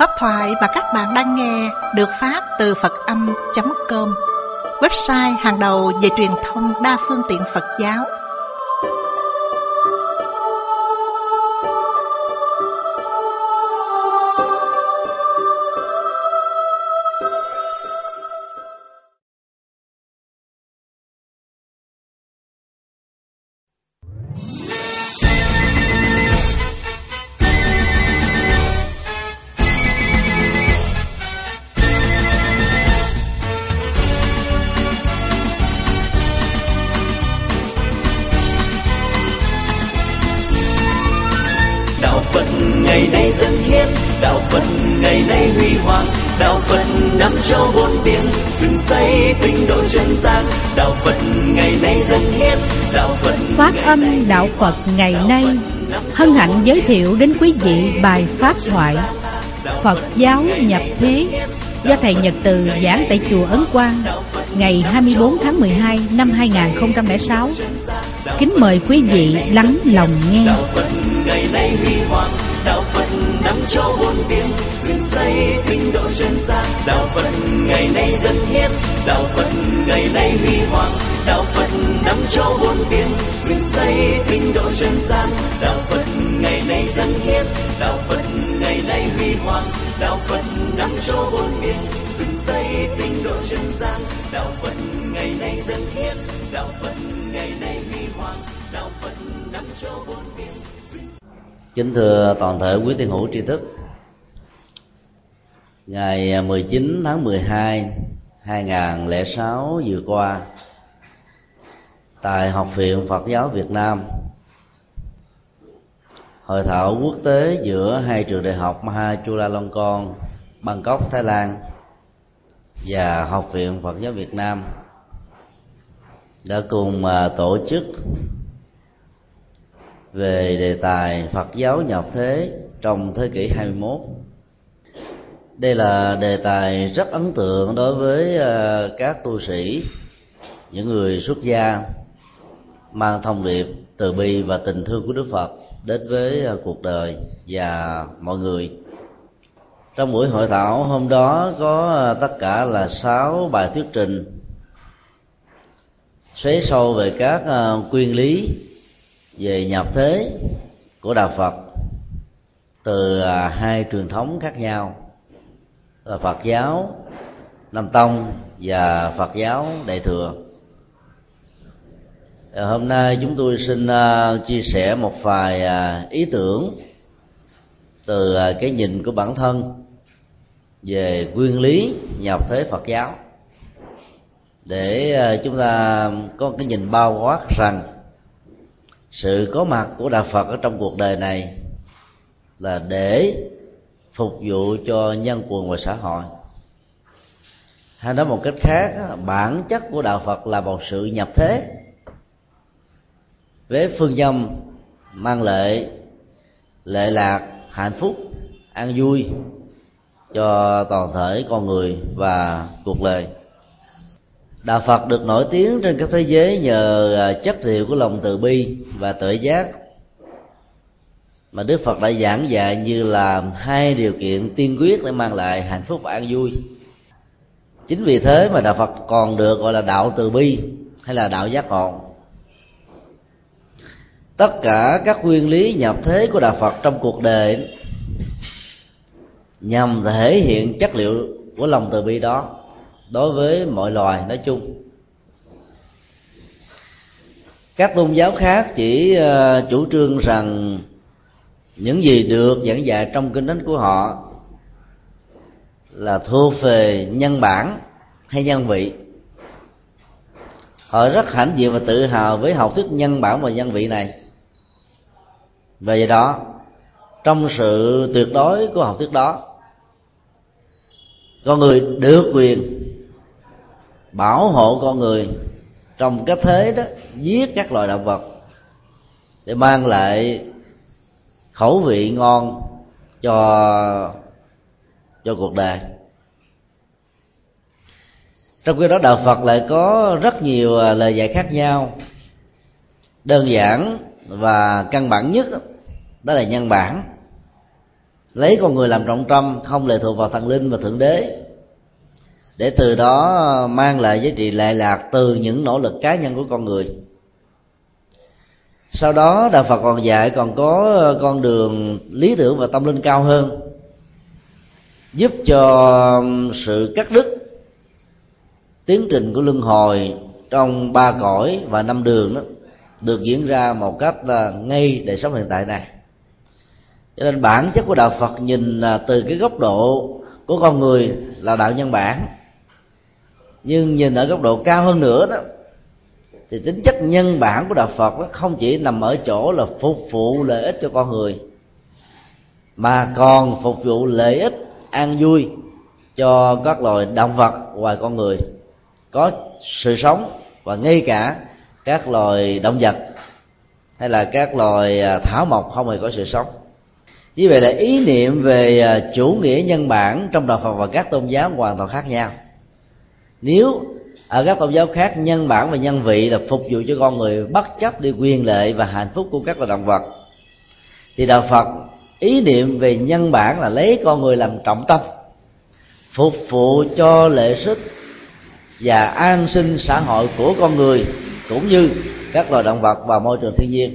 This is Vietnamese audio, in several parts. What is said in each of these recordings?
Pháp thoại mà các bạn đang nghe được phát từ Phật-âm.com, website hàng đầu về truyền thông đa phương tiện Phật giáo. Ngày nay dân hiến, đạo Phật ngày nay huy hoàng, đạo Phật năm châu bốn biển, dựng xây tinh độ chân gian, đạo Phật ngày nay dân hiến, đạo Phật. Phát âm đạo Phật ngày nay hân hạnh giới thiệu đến quý vị bài pháp thoại Phật giáo nhập thế do thầy Nhật Từ giảng tại chùa Ấn Quang ngày 24 tháng 12 năm 2006. Kính mời quý vị lắng lòng nghe. Đạo Phật ngày nay huy hoàng, đạo Phật năm châu bốn biển, dựng xây tinh độ chân gian, đạo Phật ngày nay dân hiến, đạo Phật ngày nay huy hoàng, đạo Phật năm châu bốn biển, dựng xây tinh độ chân gian, đạo Phật ngày nay dân hiến, đạo Phật ngày nay huy hoàng, đạo Phật năm châu bốn biển, dựng xây tinh độ chân gian, đạo Phật ngày nay dân hiến, đạo Phật ngày nay huy hoàng, đạo Phật năm châu bốn biển. Kính thưa toàn thể quý tín hữu tri thức, ngày 19 tháng 12 2006 vừa qua, tại Học viện Phật giáo Việt Nam, hội thảo quốc tế giữa hai trường đại học Maha Chulalongkorn, Bangkok, Thái Lan và Học viện Phật giáo Việt Nam đã cùng tổ chức về đề tài Phật giáo nhập thế trong thế kỷ 21. Đây là đề tài rất ấn tượng đối với các tu sĩ, những người xuất gia mang thông điệp từ bi và tình thương của Đức Phật đến với cuộc đời và mọi người. Trong buổi hội thảo hôm đó có tất cả là 6 bài thuyết trình xoáy sâu về các nguyên lý về nhập thế của đạo Phật từ hai truyền thống khác nhau, là Phật giáo Nam Tông và Phật giáo Đại Thừa. Hôm nay chúng tôi xin chia sẻ một vài ý tưởng từ cái nhìn của bản thân về nguyên lý nhập thế Phật giáo, để chúng ta có cái nhìn bao quát rằng sự có mặt của đạo Phật ở trong cuộc đời này là để phục vụ cho nhân quần và xã hội. Hay nói một cách khác, bản chất của đạo Phật là một sự nhập thế với phương châm mang lệ lạc, hạnh phúc, an vui cho toàn thể con người và cuộc đời. Đạo Phật được nổi tiếng trên khắp thế giới nhờ chất liệu của lòng từ bi và tuệ giác mà Đức Phật đã giảng dạy như là hai điều kiện tiên quyết để mang lại hạnh phúc và an vui. Chính vì thế mà đạo Phật còn được gọi là đạo từ bi hay là đạo giác ngộ. Tất cả các nguyên lý nhập thế của đạo Phật trong cuộc đời nhằm thể hiện chất liệu của lòng từ bi đó đối với mọi loài nói chung. Các tôn giáo khác chỉ chủ trương rằng những gì được giảng dạy trong kinh thánh của họ là thuộc về nhân bản hay nhân vị. Họ rất hãnh diện và tự hào với học thuyết nhân bản và nhân vị này. Và do đó, trong sự tuyệt đối của học thuyết đó, con người được quyền bảo hộ con người trong cái thế đó giết các loài động vật để mang lại khẩu vị ngon cho cuộc đời. Trong khi đó đạo Phật lại có rất nhiều lời dạy khác nhau. Đơn giản và căn bản nhất đó là nhân bản. lấy con người làm trọng tâm, không lệ thuộc vào thần linh và thượng đế, để từ đó mang lại giá trị lệ lạc từ những nỗ lực cá nhân của con người. Sau đó Đạo Phật còn dạy còn có con đường lý tưởng và tâm linh cao hơn, giúp cho sự cắt đứt tiến trình của luân hồi trong 3 cõi và 5 đường đó được diễn ra một cách ngay đời sống hiện tại này. Cho nên bản chất của Đạo Phật nhìn từ cái góc độ của con người là đạo nhân bản, nhưng nhìn ở góc độ cao hơn nữa đó, thì tính chất nhân bản của Đạo Phật đó không chỉ nằm ở chỗ là phục vụ lợi ích cho con người, mà còn phục vụ lợi ích an vui cho các loài động vật ngoài con người có sự sống, và ngay cả các loài động vật hay là các loài thảo mộc không hề có sự sống. Như vậy là ý niệm về chủ nghĩa nhân bản trong Đạo Phật và các tôn giáo hoàn toàn khác nhau. Nếu ở các tôn giáo khác, nhân bản và nhân vị là phục vụ cho con người bất chấp đi quyền lợi và hạnh phúc của các loài động vật, thì Đạo Phật ý niệm về nhân bản là lấy con người làm trọng tâm, phục vụ cho lợi ích và an sinh xã hội của con người cũng như các loài động vật và môi trường thiên nhiên.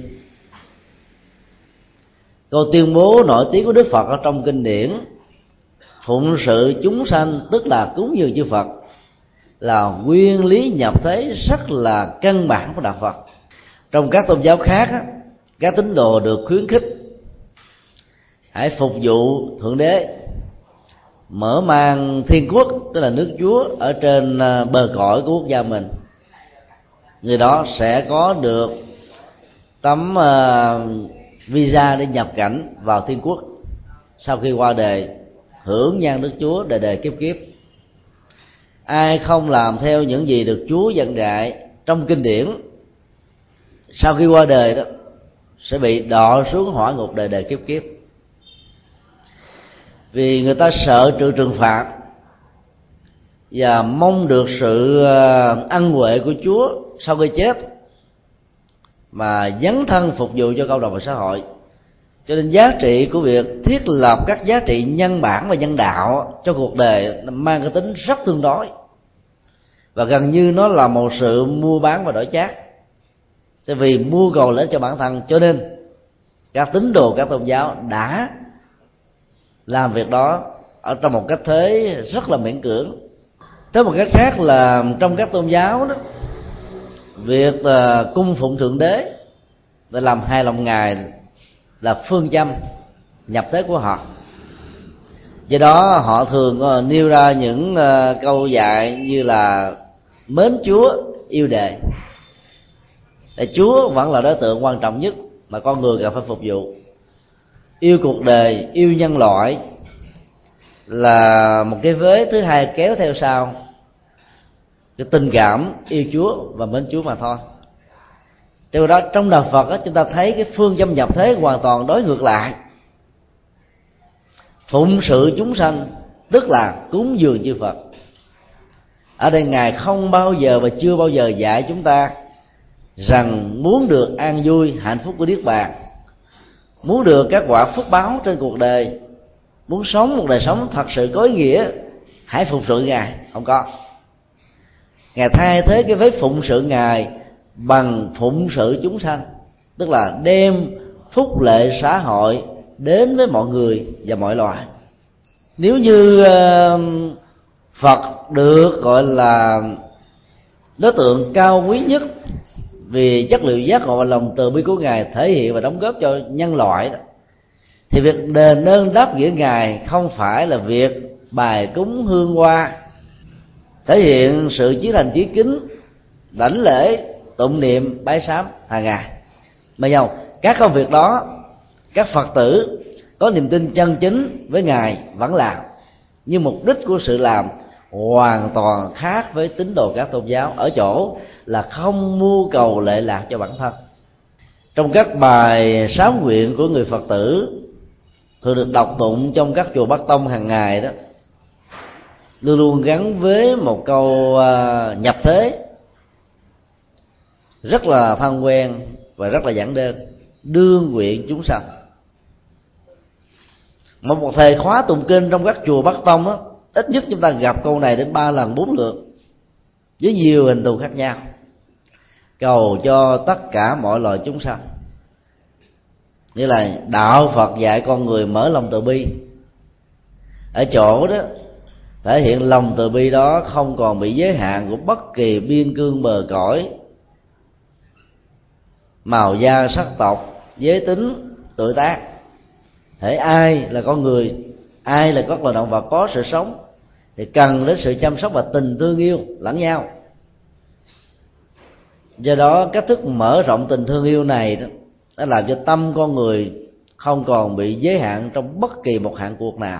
Câu tuyên bố nổi tiếng của Đức Phật ở trong kinh điển phụng sự chúng sanh, tức là cúng dường chư Phật, là nguyên lý nhập thế rất là căn bản của Đạo Phật. Trong các tôn giáo khác, các tín đồ được khuyến khích hãy phục vụ Thượng Đế, mở mang thiên quốc, tức là nước Chúa ở trên bờ cõi của quốc gia mình. Người đó sẽ có được tấm visa để nhập cảnh vào thiên quốc sau khi qua đời, hưởng nhan nước Chúa đời đời kiếp kiếp. Ai không làm theo những gì được Chúa dặn dạy trong kinh điển, sau khi qua đời đó sẽ bị đọa xuống hỏa ngục đời đời kiếp kiếp. Vì người ta sợ trừng phạt và mong được sự ân huệ của Chúa sau khi chết, mà dấn thân phục vụ cho cộng đồng và xã hội. Cho nên giá trị của việc thiết lập các giá trị nhân bản và nhân đạo cho cuộc đời mang cái tính rất tương đối, và gần như nó là một sự mua bán và đổi chác. Tại vì mua cầu lợi cho bản thân, cho nên các tín đồ các tôn giáo đã làm việc đó ở trong một cách thế rất là miễn cưỡng. Tới một cách khác là trong các tôn giáo đó, việc cung phụng Thượng Đế và làm hài lòng Ngài là phương châm nhập thế của họ. Do đó họ thường nêu ra những câu dạy như là mến Chúa, yêu đời. Để Chúa vẫn là đối tượng quan trọng nhất mà con người cần phải phục vụ. Yêu cuộc đời, yêu nhân loại là một cái vế thứ hai kéo theo sau cái tình cảm yêu Chúa và mến Chúa mà thôi. Từ đó trong Đạo Phật đó, chúng ta thấy cái phương châm nhập thế hoàn toàn đối ngược lại. Phụng sự chúng sanh tức là cúng dường chư Phật. Ở đây Ngài không bao giờ và chưa bao giờ dạy chúng ta rằng muốn được an vui hạnh phúc của Niết Bàn, muốn được các quả phúc báo trên cuộc đời, muốn sống một đời sống thật sự có ý nghĩa, hãy phục sự Ngài. Không có. Ngài thay thế cái vế phụng sự Ngài bằng phụng sự chúng sanh, tức là đem phúc lệ xã hội đến với mọi người và mọi loài. Nếu như Phật được gọi là đối tượng cao quý nhất vì chất liệu giác ngộ và lòng từ bi của Ngài thể hiện và đóng góp cho nhân loại đó, thì việc đền ơn đáp nghĩa Ngài không phải là việc bài cúng hương hoa, thể hiện sự chí thành chí kính, đảnh lễ, tụng niệm, bái sám hàng ngày. Mà nhau các công việc đó, các Phật tử có niềm tin chân chính với Ngài vẫn làm, nhưng mục đích của sự làm hoàn toàn khác với tín đồ các tôn giáo ở chỗ là không mưu cầu lệ lạc cho bản thân. Trong các bài sám nguyện của người Phật tử thường được đọc tụng trong các chùa Bắc Tông hàng ngày đó, luôn luôn gắn với một câu nhập thế rất là thân quen và rất là giản đơn: đương nguyện chúng sanh. Một thời khóa tụng kinh trong các chùa Bắc Tông á, ít nhất chúng ta gặp câu này đến 3 lần 4 lượt với nhiều hình thù khác nhau, cầu cho tất cả mọi loài chúng sanh. Nghĩa là đạo Phật dạy con người mở lòng từ bi, ở chỗ đó thể hiện lòng từ bi đó không còn bị giới hạn của bất kỳ biên cương bờ cõi, màu da, sắc tộc, giới tính, tuổi tác. Hễ ai là con người, ai là các loài động vật có sự sống thì cần đến sự chăm sóc và tình thương yêu lẫn nhau. Do đó cách thức mở rộng tình thương yêu này đó, nó làm cho tâm con người không còn bị giới hạn trong bất kỳ một hạn cuộc nào.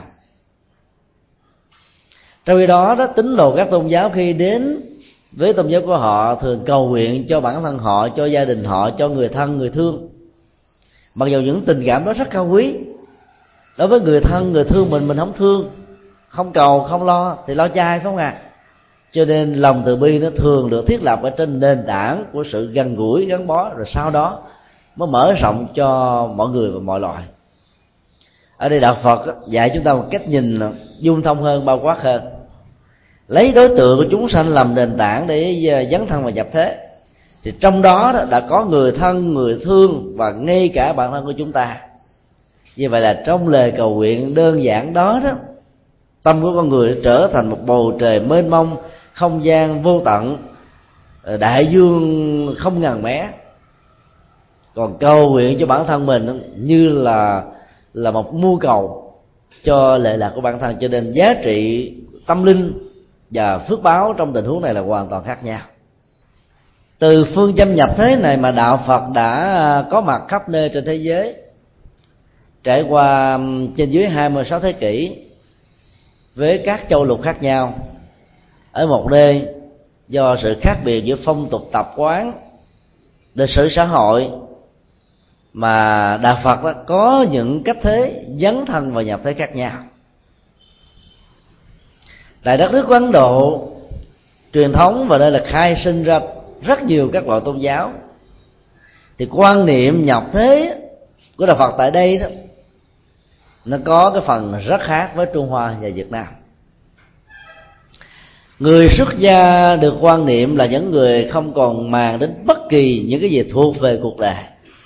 Trong khi đó, tín đồ các tôn giáo khi đến với tôn giáo của họ thường cầu nguyện cho bản thân họ, cho gia đình họ, cho người thân, người thương. Mặc dù những tình cảm đó rất cao quý, đối với người thân, người thương mình không thương, không cầu, không lo thì lo chai, phải không ạ? Cho nên lòng từ bi nó thường được thiết lập ở trên nền tảng của sự gần gũi, gắn bó, rồi sau đó mới mở rộng cho mọi người và mọi loài. Ở đây đạo Phật dạy chúng ta một cách nhìn dung thông hơn, bao quát hơn, lấy đối tượng của chúng sanh làm nền tảng để dấn thân vào nhập thế. Thì trong đó đã có người thân, người thương và ngay cả bản thân của chúng ta. Như vậy là trong lời cầu nguyện đơn giản đó, tâm của con người trở thành một bầu trời mênh mông, không gian vô tận, đại dương không ngần mé. Còn cầu nguyện cho bản thân mình như là một mưu cầu cho lệ lạc của bản thân. Cho nên giá trị tâm linh và phước báo trong tình huống này là hoàn toàn khác nhau. Từ phương châm nhập thế này mà đạo Phật đã có mặt khắp nơi trên thế giới, trải qua trên dưới 26 thế kỷ với các châu lục khác nhau. Ở một nơi do sự khác biệt giữa phong tục tập quán, lịch sử xã hội, mà đạo Phật đó có những cách thế dấn thân và nhập thế khác nhau. Tại đất nước của Ấn Độ truyền thống và đây là khai sinh ra rất nhiều các loại tôn giáo, thì quan niệm nhập thế của đạo Phật tại đây đó nó có cái phần rất khác với Trung Hoa và Việt Nam. Người xuất gia được quan niệm là những người không còn màng đến bất kỳ những cái gì thuộc về cuộc đời,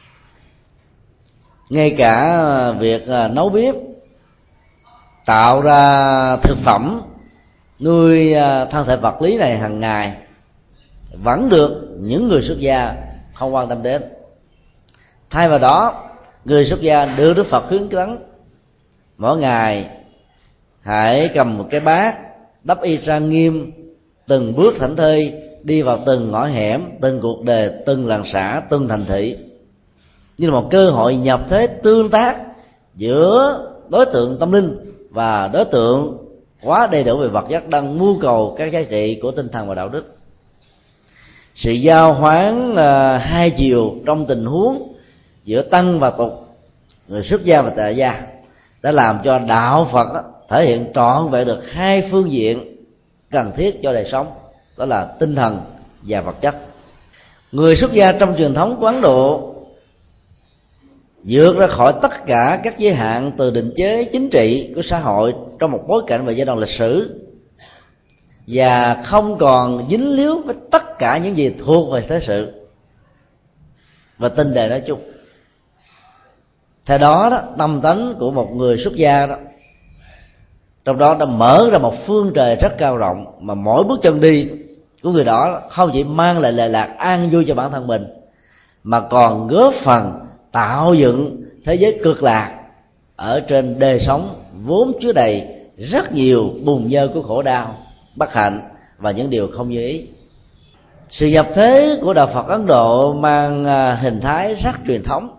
ngay cả việc nấu bếp, tạo ra thực phẩm, nuôi thân thể vật lý này hàng ngày vẫn được những người xuất gia không quan tâm đến. Thay vào đó, người xuất gia được Đức Phật khuyến tấn mỗi ngày hãy cầm một cái bát, đắp y trang nghiêm, từng bước thảnh thơi đi vào từng ngõ hẻm, từng cuộc đời, từng làng xã, từng thành thị, như là một cơ hội nhập thế tương tác giữa đối tượng tâm linh và đối tượng quá đầy đủ về vật chất đang mưu cầu các giá trị của tinh thần và đạo đức. Sự giao hoán hai chiều trong tình huống giữa tăng và tục, người xuất gia và tại gia, đã làm cho đạo Phật thể hiện trọn vẹn được hai phương diện cần thiết cho đời sống, đó là tinh thần và vật chất. Người xuất gia trong truyền thống của Ấn Độ vượt ra khỏi tất cả các giới hạn từ định chế chính trị của xã hội trong một bối cảnh và giai đoạn lịch sử, và không còn dính líu với tất cả những gì thuộc về thế sự và tinh đề nói chung. Theo đó, tâm tánh của một người xuất gia đó, trong đó đã mở ra một phương trời rất cao rộng, mà mỗi bước chân đi của người đó không chỉ mang lại lệ lạc an vui cho bản thân mình, mà còn góp phần tạo dựng thế giới cực lạc ở trên đời sống vốn chứa đầy rất nhiều bùn nhơ của khổ đau, bất hạnh và những điều không như ý. Sự nhập thế của đạo Phật Ấn Độ mang hình thái rất truyền thống.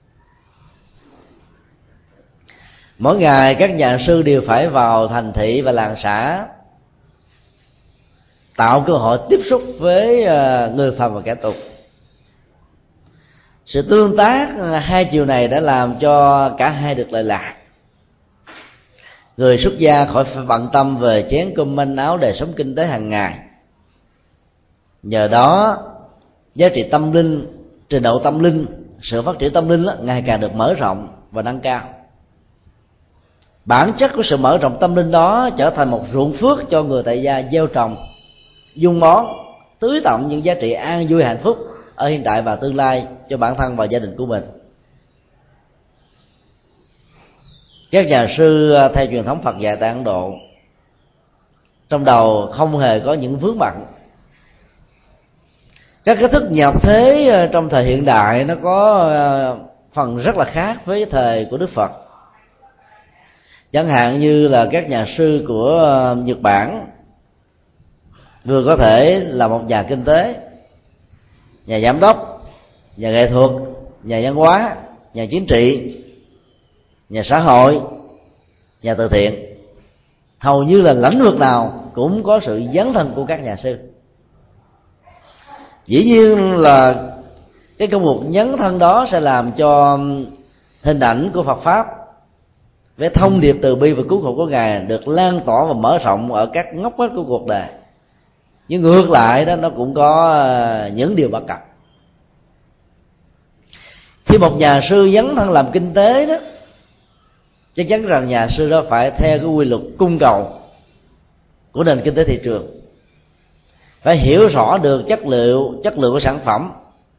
Mỗi ngày các nhà sư đều phải vào thành thị và làng xã, tạo cơ hội tiếp xúc với người phàm và kẻ tục. Sự tương tác hai chiều này đã làm cho cả hai được lợi lạc. Người xuất gia khỏi phải bận tâm về chén cơm manh áo đời sống kinh tế hàng ngày. Nhờ đó, giá trị tâm linh, trình độ tâm linh, sự phát triển tâm linh ngày càng được mở rộng và nâng cao. Bản chất của sự mở rộng tâm linh đó trở thành một ruộng phước cho người tại gia gieo trồng, dung bón, tưới tẩm những giá trị an vui hạnh phúc ở hiện tại và tương lai cho bản thân và gia đình của mình. Các nhà sư theo truyền thống Phật dạy tại Ấn Độ, trong đầu không hề có những vướng bận. Các cái thức nhập thế trong thời hiện đại nó có phần rất là khác với thời của Đức Phật. Chẳng hạn như là các nhà sư của Nhật Bản vừa có thể là một nhà kinh tế, nhà giám đốc, nhà nghệ thuật, nhà văn hóa, nhà chính trị, nhà xã hội, nhà từ thiện. Hầu như là lĩnh vực nào cũng có sự dấn thân của các nhà sư. Dĩ nhiên là cái công cuộc dấn thân đó sẽ làm cho hình ảnh của Phật Pháp với thông điệp từ bi và cứu khổ của Ngài được lan tỏa và mở rộng ở các ngóc ngách của cuộc đời. Nhưng ngược lại đó, nó cũng có những điều bất cập. Khi một nhà sư dấn thân làm kinh tế đó, chắc chắn rằng nhà sư đó phải theo cái quy luật cung cầu của nền kinh tế thị trường, phải hiểu rõ được chất lượng của sản phẩm,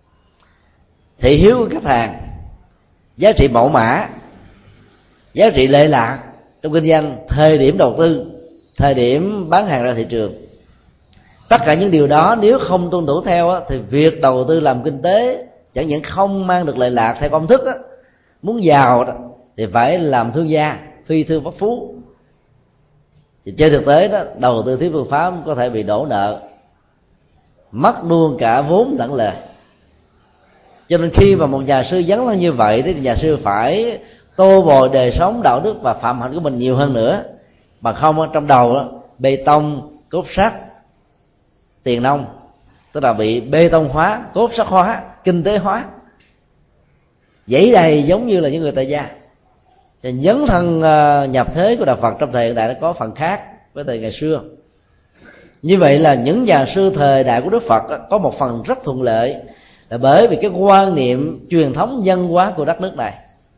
thị hiếu của khách hàng, giá trị mẫu mã, giá trị lệ lạc trong kinh doanh, thời điểm đầu tư, thời điểm bán hàng ra thị trường. Tất cả những điều đó nếu không tuân thủ theo thì việc đầu tư làm kinh tế chẳng những không mang được lệ lạc theo công thức. Muốn giàu thì phải làm thương gia, phi thương bất phú. Thì trên thực tế đó, đầu tư thiếu phương pháp có thể bị đổ nợ, mất luôn cả vốn lẫn lời. Cho nên khi mà một nhà sư dấn thân như vậy thì nhà sư phải tô bồi đời sống, đạo đức và phạm hạnh của mình nhiều hơn nữa. Bằng không trong đầu đó, bê tông, cốt sắt, tiền nông, tức là bị bê tông hóa, cốt sắt hóa, kinh tế hóa, dãy đầy giống như là những người tại gia. Thì dấn thân nhập thế của đạo Phật trong thời hiện đại nó có phần khác với thời ngày xưa. Như vậy là những nhà sư thời đại của Đức Phật có một phần rất thuận lợi, là bởi vì cái quan niệm truyền thống văn hóa của đất nước này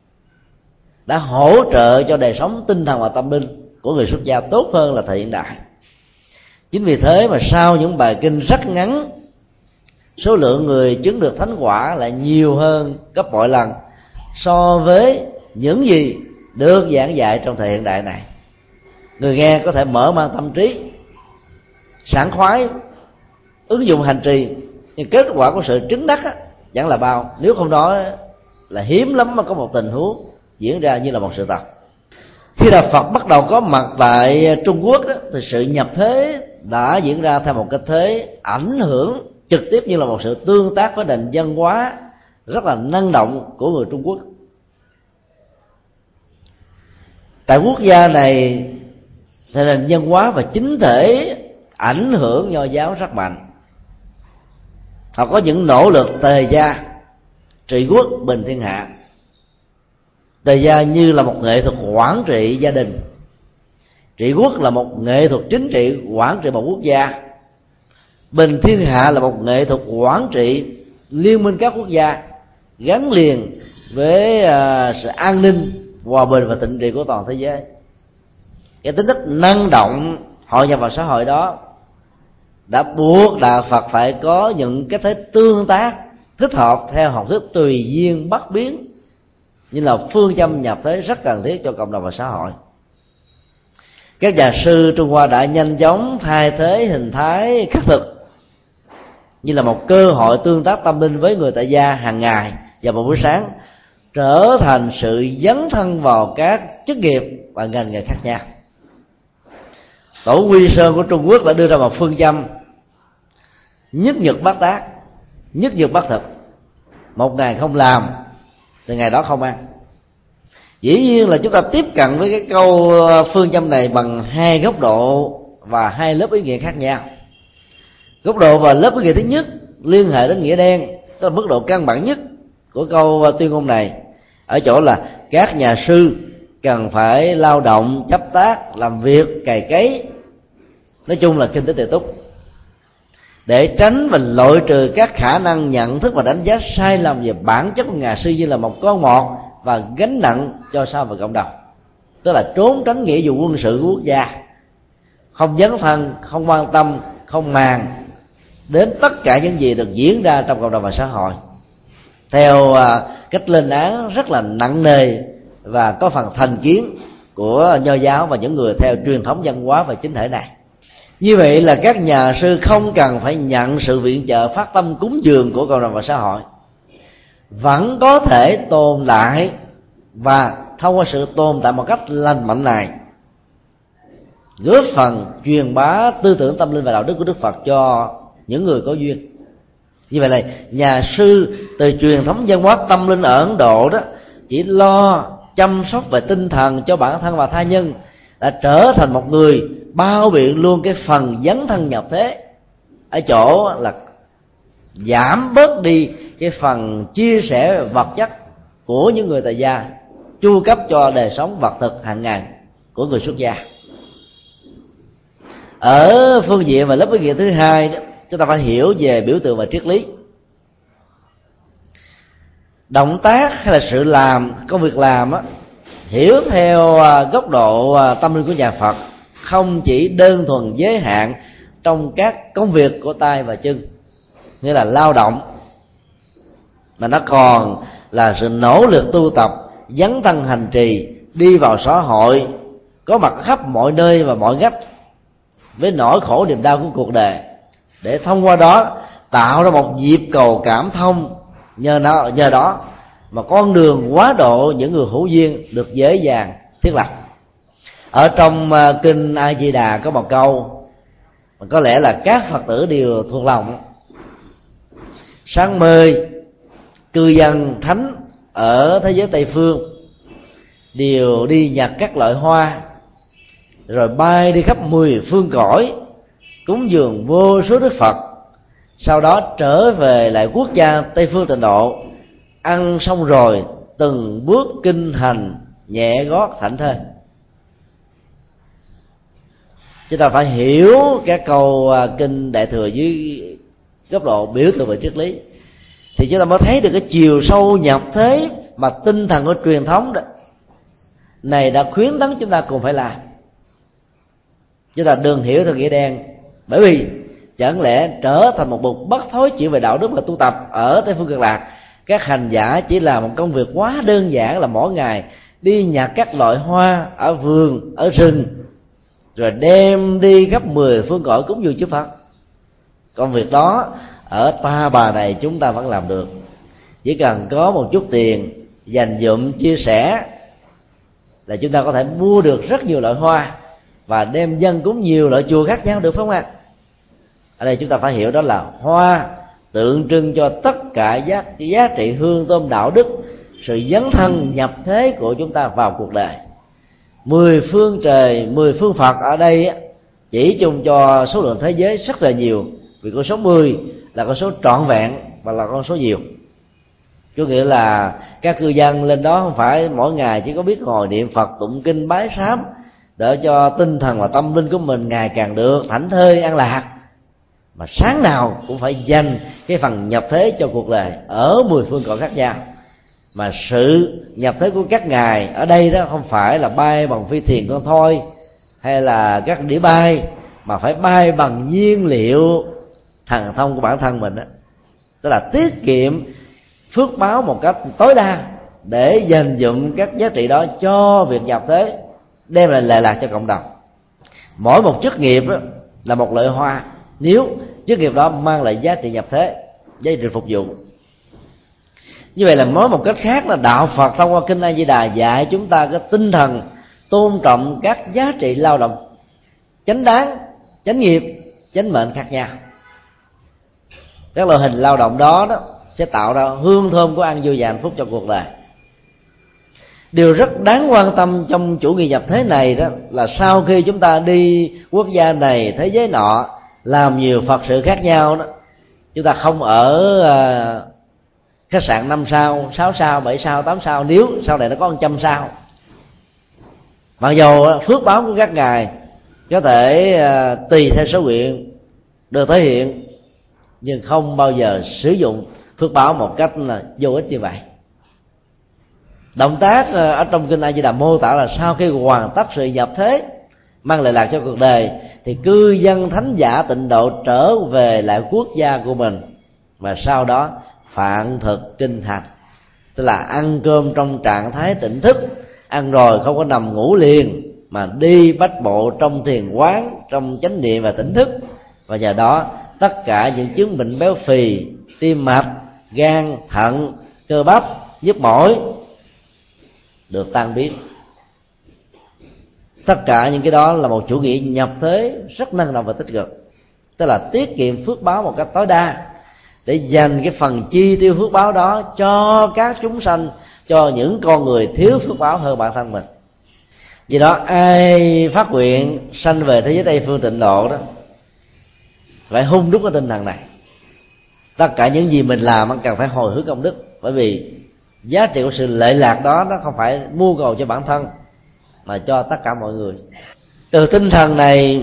đã hỗ trợ cho đời sống tinh thần và tâm linh của người xuất gia tốt hơn là thời hiện đại. Chính vì thế mà sau những bài kinh rất ngắn, số lượng người chứng được thánh quả lại nhiều hơn gấp bội lần so với những gì được giảng dạy trong thời hiện đại này. Người nghe có thể mở mang tâm trí, sảng khoái ứng dụng hành trì, nhưng kết quả của sự chứng đắc chẳng là bao. Nếu không nói là hiếm lắm mà có một tình huống diễn ra như là một sự thật. Khi Đạo Phật bắt đầu có mặt tại Trung Quốc thì sự nhập thế đã diễn ra theo một cái thế ảnh hưởng trực tiếp như là một sự tương tác với nền văn hóa rất là năng động của người Trung Quốc. Tại quốc gia này thì nền văn hóa và chính thể ảnh hưởng Nho giáo rất mạnh. Họ có những nỗ lực tề gia trị quốc bình thiên hạ. Tề gia như là một nghệ thuật quản trị gia đình, trị quốc là một nghệ thuật chính trị quản trị một quốc gia, bình thiên hạ là một nghệ thuật quản trị liên minh các quốc gia gắn liền với sự an ninh, hòa bình và thịnh trị của toàn thế giới. Cái tính cách năng động hội nhập vào xã hội đó đã buộc Đạo Phật phải có những cái thế tương tác thích hợp theo học thuyết tùy duyên bất biến, như là phương châm nhập thế rất cần thiết cho cộng đồng và xã hội. Các nhà sư Trung Hoa đã nhanh chóng thay thế hình thái khắc thực như là một cơ hội tương tác tâm linh với người tại gia hàng ngày và một buổi sáng, trở thành sự dấn thân vào các chức nghiệp và ngành nghề khác nhau. Tổ Quy Sơn của Trung Quốc đã đưa ra một phương châm nhất nhật bát tác, nhất nhật bát thực. Một ngày không làm thì ngày đó không ăn. Dĩ nhiên là chúng ta tiếp cận với cái câu phương châm này bằng hai góc độ và hai lớp ý nghĩa khác nhau. Góc độ và lớp ý nghĩa thứ nhất liên hệ đến nghĩa đen, tức là mức độ căn bản nhất của câu tuyên ngôn này, ở chỗ là các nhà sư cần phải lao động, chấp tác, làm việc, cày cấy, nói chung là kinh tế tự túc, để tránh và loại trừ các khả năng nhận thức và đánh giá sai lầm về bản chất của nhà sư như là một con mọt và gánh nặng cho xã hội và cộng đồng. tức là trốn tránh nghĩa vụ quân sự của quốc gia, không dấn thân, không quan tâm, không màng đến tất cả những gì được diễn ra trong cộng đồng và xã hội, theo cách lên án rất là nặng nề và có phần thành kiến của Nho giáo và những người theo truyền thống văn hóa và chính thể này. Như vậy là các nhà sư không cần phải nhận sự viện trợ phát tâm cúng dường của cộng đồng và xã hội, vẫn có thể tồn tại, và thông qua sự tồn tại một cách lành mạnh này góp phần truyền bá tư tưởng tâm linh và đạo đức của Đức Phật cho những người có duyên. Như vậy là nhà sư từ truyền thống văn hóa tâm linh ở Ấn Độ đó chỉ lo chăm sóc về tinh thần cho bản thân và tha nhân, đã trở thành một người bao biện luôn cái phần dấn thân nhập thế, ở chỗ là giảm bớt đi cái phần chia sẻ vật chất của những người tại gia, chu cấp cho đời sống vật thực hàng ngày của người xuất gia. Ở phương diện và lớp ý nghĩa thứ hai đó, chúng ta phải hiểu về biểu tượng và triết lý. Động tác hay là sự làm, công việc làm á, hiểu theo góc độ tâm linh của nhà Phật không chỉ đơn thuần giới hạn trong các công việc của tay và chân, nghĩa là lao động, mà nó còn là sự nỗ lực tu tập, dấn thân hành trì, đi vào xã hội, có mặt khắp mọi nơi và mọi ngách với nỗi khổ niềm đau của cuộc đời, để thông qua đó tạo ra một nhịp cầu cảm thông. Nhờ đó mà con đường quá độ những người hữu duyên được dễ dàng thiết lập. Ở trong kinh A Di Đà có một câu mà có lẽ là các Phật tử đều thuộc lòng: sáng mơ cư dân thánh ở thế giới Tây phương đều đi nhặt các loại hoa, rồi bay đi khắp 10 phương cõi cúng dường vô số Đức Phật, sau đó trở về lại quốc gia Tây phương Tịnh độ, ăn xong rồi từng bước kinh hành nhẹ gót thảnh thơi. Chúng ta phải hiểu các câu kinh Đại Thừa dưới góc độ biểu tượng về triết lý, thì chúng ta mới thấy được cái chiều sâu nhập thế mà tinh thần của truyền thống đó này đã khuyến tấn chúng ta cùng phải làm. Chúng ta đừng hiểu theo nghĩa đen, bởi vì chẳng lẽ trở thành một bậc bất thối chuyển về đạo đức và tu tập ở Tây phương Cực Lạc, các hành giả chỉ làm một công việc quá đơn giản là mỗi ngày đi nhặt các loại hoa ở vườn, ở rừng, rồi đem đi khắp 10 phương cõi cúng dường chư Phật. Công việc đó ở Ta Bà này chúng ta vẫn làm được, chỉ cần có một chút tiền dành dụm chia sẻ là chúng ta có thể mua được rất nhiều loại hoa và đem dâng cúng nhiều loại chùa khác nhau, được không ạ? Ở đây chúng ta phải hiểu đó là hoa tượng trưng cho tất cả giá trị hương thơm đạo đức, sự dấn thân nhập thế của chúng ta vào cuộc đời. 10 phương trời, 10 phương Phật ở đây chỉ chung cho số lượng thế giới rất là nhiều, vì con số 10 là con số trọn vẹn và là con số nhiều. Có nghĩa là các cư dân lên đó không phải mỗi ngày chỉ có biết ngồi niệm Phật, tụng kinh, bái sám để cho tinh thần và tâm linh của mình ngày càng được thảnh thơi an lạc, mà sáng nào cũng phải dành cái phần nhập thế cho cuộc đời ở 10 phương cõi khác nhau. Mà sự nhập thế của các ngài ở đây đó không phải là bay bằng phi thuyền con thoi hay là các đĩa bay, mà phải bay bằng nhiên liệu thần thông của bản thân mình đó. Tức là tiết kiệm phước báo một cách tối đa để dành dụm các giá trị đó cho việc nhập thế, đem lại lệ lạc cho cộng đồng. Mỗi một chức nghiệp đó là một loại hoa, nếu chức nghiệp đó mang lại giá trị nhập thế, giá trị phục vụ. Như vậy là nói một cách khác là đạo Phật thông qua kinh A Di Đà dạy chúng ta cái tinh thần tôn trọng các giá trị lao động chánh đáng, chánh nghiệp, chánh mệnh khác nhau. Các loại hình lao động đó sẽ tạo ra hương thơm của an vui và hạnh phúc cho cuộc đời. Điều rất đáng quan tâm trong chủ nghĩa nhập thế này đó là sau khi chúng ta đi quốc gia này, thế giới nọ, làm nhiều Phật sự khác nhau đó, chúng ta không ở khách sạn 5 sao, 6 sao, 7 sao, 8 sao, nếu sau này nó có 100 sao. Mặc dù phước báo của các ngài có thể tùy theo số nguyện được thể hiện, nhưng không bao giờ sử dụng phước báo một cách là vô ích như vậy. Động tác ở trong kinh A Di Đà mô tả là sau khi hoàn tất sự nhập thế, mang lợi lạc cho cuộc đời, thì cư dân thánh giả tịnh độ trở về lại quốc gia của mình, và sau đó phạn thực kinh hành, tức là ăn cơm trong trạng thái tỉnh thức, ăn rồi không có nằm ngủ liền, mà đi bách bộ trong thiền quán, trong chánh niệm và tỉnh thức. Và nhờ đó tất cả những chứng bệnh béo phì, tim mạch, gan, thận, cơ bắp, nhức mỏi được tan biến. Tất cả những cái đó là một chủ nghĩa nhập thế rất năng động và tích cực, tức là tiết kiệm phước báo một cách tối đa để dành cái phần chi tiêu phước báo đó cho các chúng sanh, cho những con người thiếu phước báo hơn bản thân mình. Vì đó ai phát nguyện sanh về thế giới Tây phương tịnh độ đó phải hung đúc cái tinh thần này. Tất cả những gì mình làm cần phải hồi hướng công đức, bởi vì giá trị của sự lợi lạc đó nó không phải mưu cầu cho bản thân mà cho tất cả mọi người. Từ tinh thần này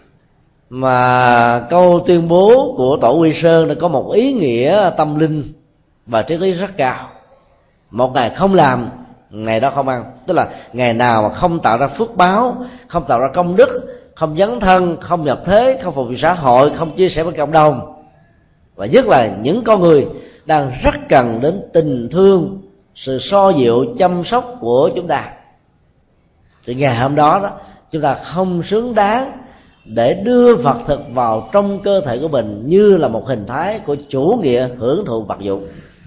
mà câu tuyên bố của Tổ Quy Sơn đã có một ý nghĩa tâm linh và triết lý rất cao. Một ngày không làm, ngày đó không ăn. Tức là ngày nào mà không tạo ra phước báo, không tạo ra công đức, không dấn thân, không nhập thế, không phục vụ xã hội, không chia sẻ với cộng đồng, và nhất là những con người đang rất cần đến tình thương, sự so dịu, chăm sóc của chúng ta, thì ngày hôm đó chúng ta không xứng đáng để đưa vật thực vào trong cơ thể của mình như là một hình thái của chủ nghĩa hưởng thụ vật dụng.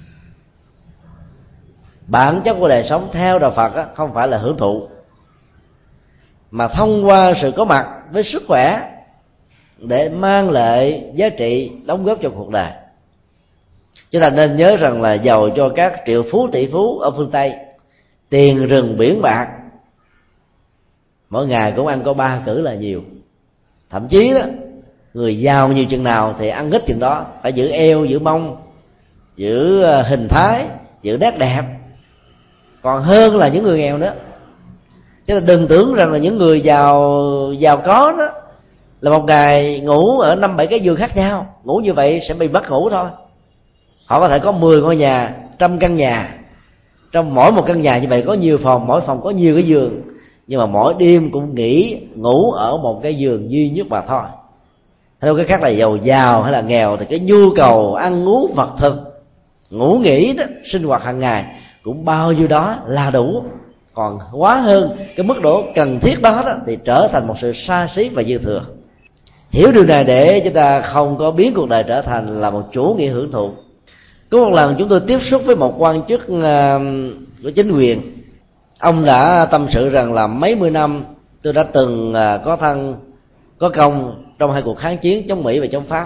Bản chất của đời sống theo đạo Phật không phải là hưởng thụ, mà thông qua sự có mặt với sức khỏe để mang lại giá trị đóng góp cho cuộc đời. Chúng ta nên nhớ rằng là giàu cho các triệu phú tỷ phú ở phương Tây, tiền rừng biển bạc, mỗi ngày cũng ăn có 3 cữ là nhiều. Thậm chí đó, người giàu nhiều chừng nào thì ăn ít chừng đó, phải giữ eo, giữ mông, giữ hình thái, giữ nét đẹp, còn hơn là những người nghèo nữa. Chứ là đừng tưởng rằng là những người giàu có đó là một ngày ngủ ở 5-7 cái giường khác nhau. Ngủ như vậy sẽ bị mất ngủ thôi. Họ có thể có 10 ngôi nhà, 100 căn nhà, trong mỗi một căn nhà như vậy có nhiều phòng, mỗi phòng có nhiều cái giường, nhưng mà mỗi đêm cũng ngủ ở một cái giường duy nhất mà thôi. Theo cái khác là giàu hay là nghèo thì cái nhu cầu ăn uống vật thực, ngủ nghỉ đó, sinh hoạt hàng ngày cũng bao nhiêu đó là đủ. Còn quá hơn cái mức độ cần thiết đó thì trở thành một sự xa xí và dư thừa. Hiểu điều này để chúng ta không có biến cuộc đời trở thành là một chủ nghĩa hưởng thụ. Có một lần chúng tôi tiếp xúc với một quan chức của chính quyền. Ông đã tâm sự rằng là mấy mươi năm tôi đã từng có thân có công trong 2 cuộc kháng chiến chống Mỹ và chống Pháp.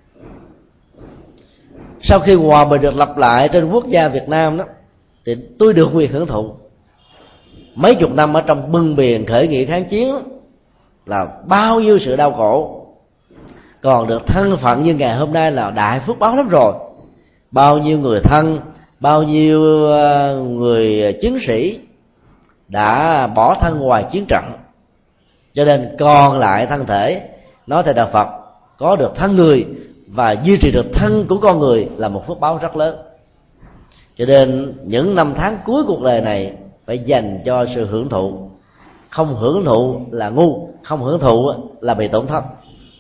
Sau khi hòa bình được lập lại trên quốc gia Việt Nam đó, thì tôi được quyền hưởng thụ. Mấy chục năm ở trong bưng biển khởi nghĩa kháng chiến là bao nhiêu sự đau khổ, còn được thân phận như ngày hôm nay là đại phước báo lắm rồi. Bao nhiêu người thân, bao nhiêu người chiến sĩ đã bỏ thân ngoài chiến trận, cho nên còn lại thân thể, nói theo đạo Phật, có được thân người và duy trì được thân của con người là một phước báo rất lớn. Cho nên những năm tháng cuối cuộc đời này phải dành cho sự hưởng thụ. Không hưởng thụ là ngu, không hưởng thụ là bị tổn thất.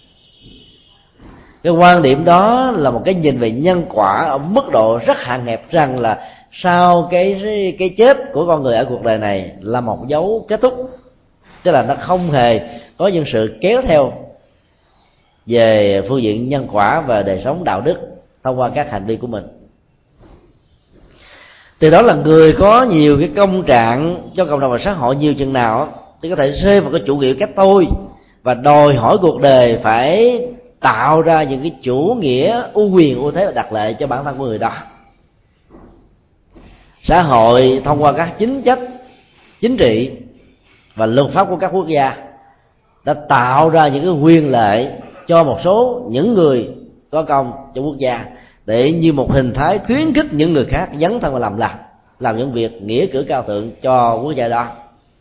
Cái quan điểm đó là một cái nhìn về nhân quả ở mức độ rất hạn hẹp, rằng là sau cái chết của con người ở cuộc đời này là một dấu kết thúc, tức là nó không hề có những sự kéo theo về phương diện nhân quả và đời sống đạo đức thông qua các hành vi của mình. Từ đó là người có nhiều cái công trạng cho cộng đồng và xã hội nhiều chừng nào thì có thể rơi vào cái chủ nghĩa cách tôi, và đòi hỏi cuộc đời phải tạo ra những cái chủ nghĩa ưu quyền ưu thế và đặc lệ cho bản thân của người đó. Xã hội thông qua các chính sách chính trị và luật pháp của các quốc gia đã tạo ra những cái quyền lợi cho một số những người có công cho quốc gia, để như một hình thái khuyến khích những người khác dấn thân vào làm những việc nghĩa cử cao thượng cho quốc gia đó.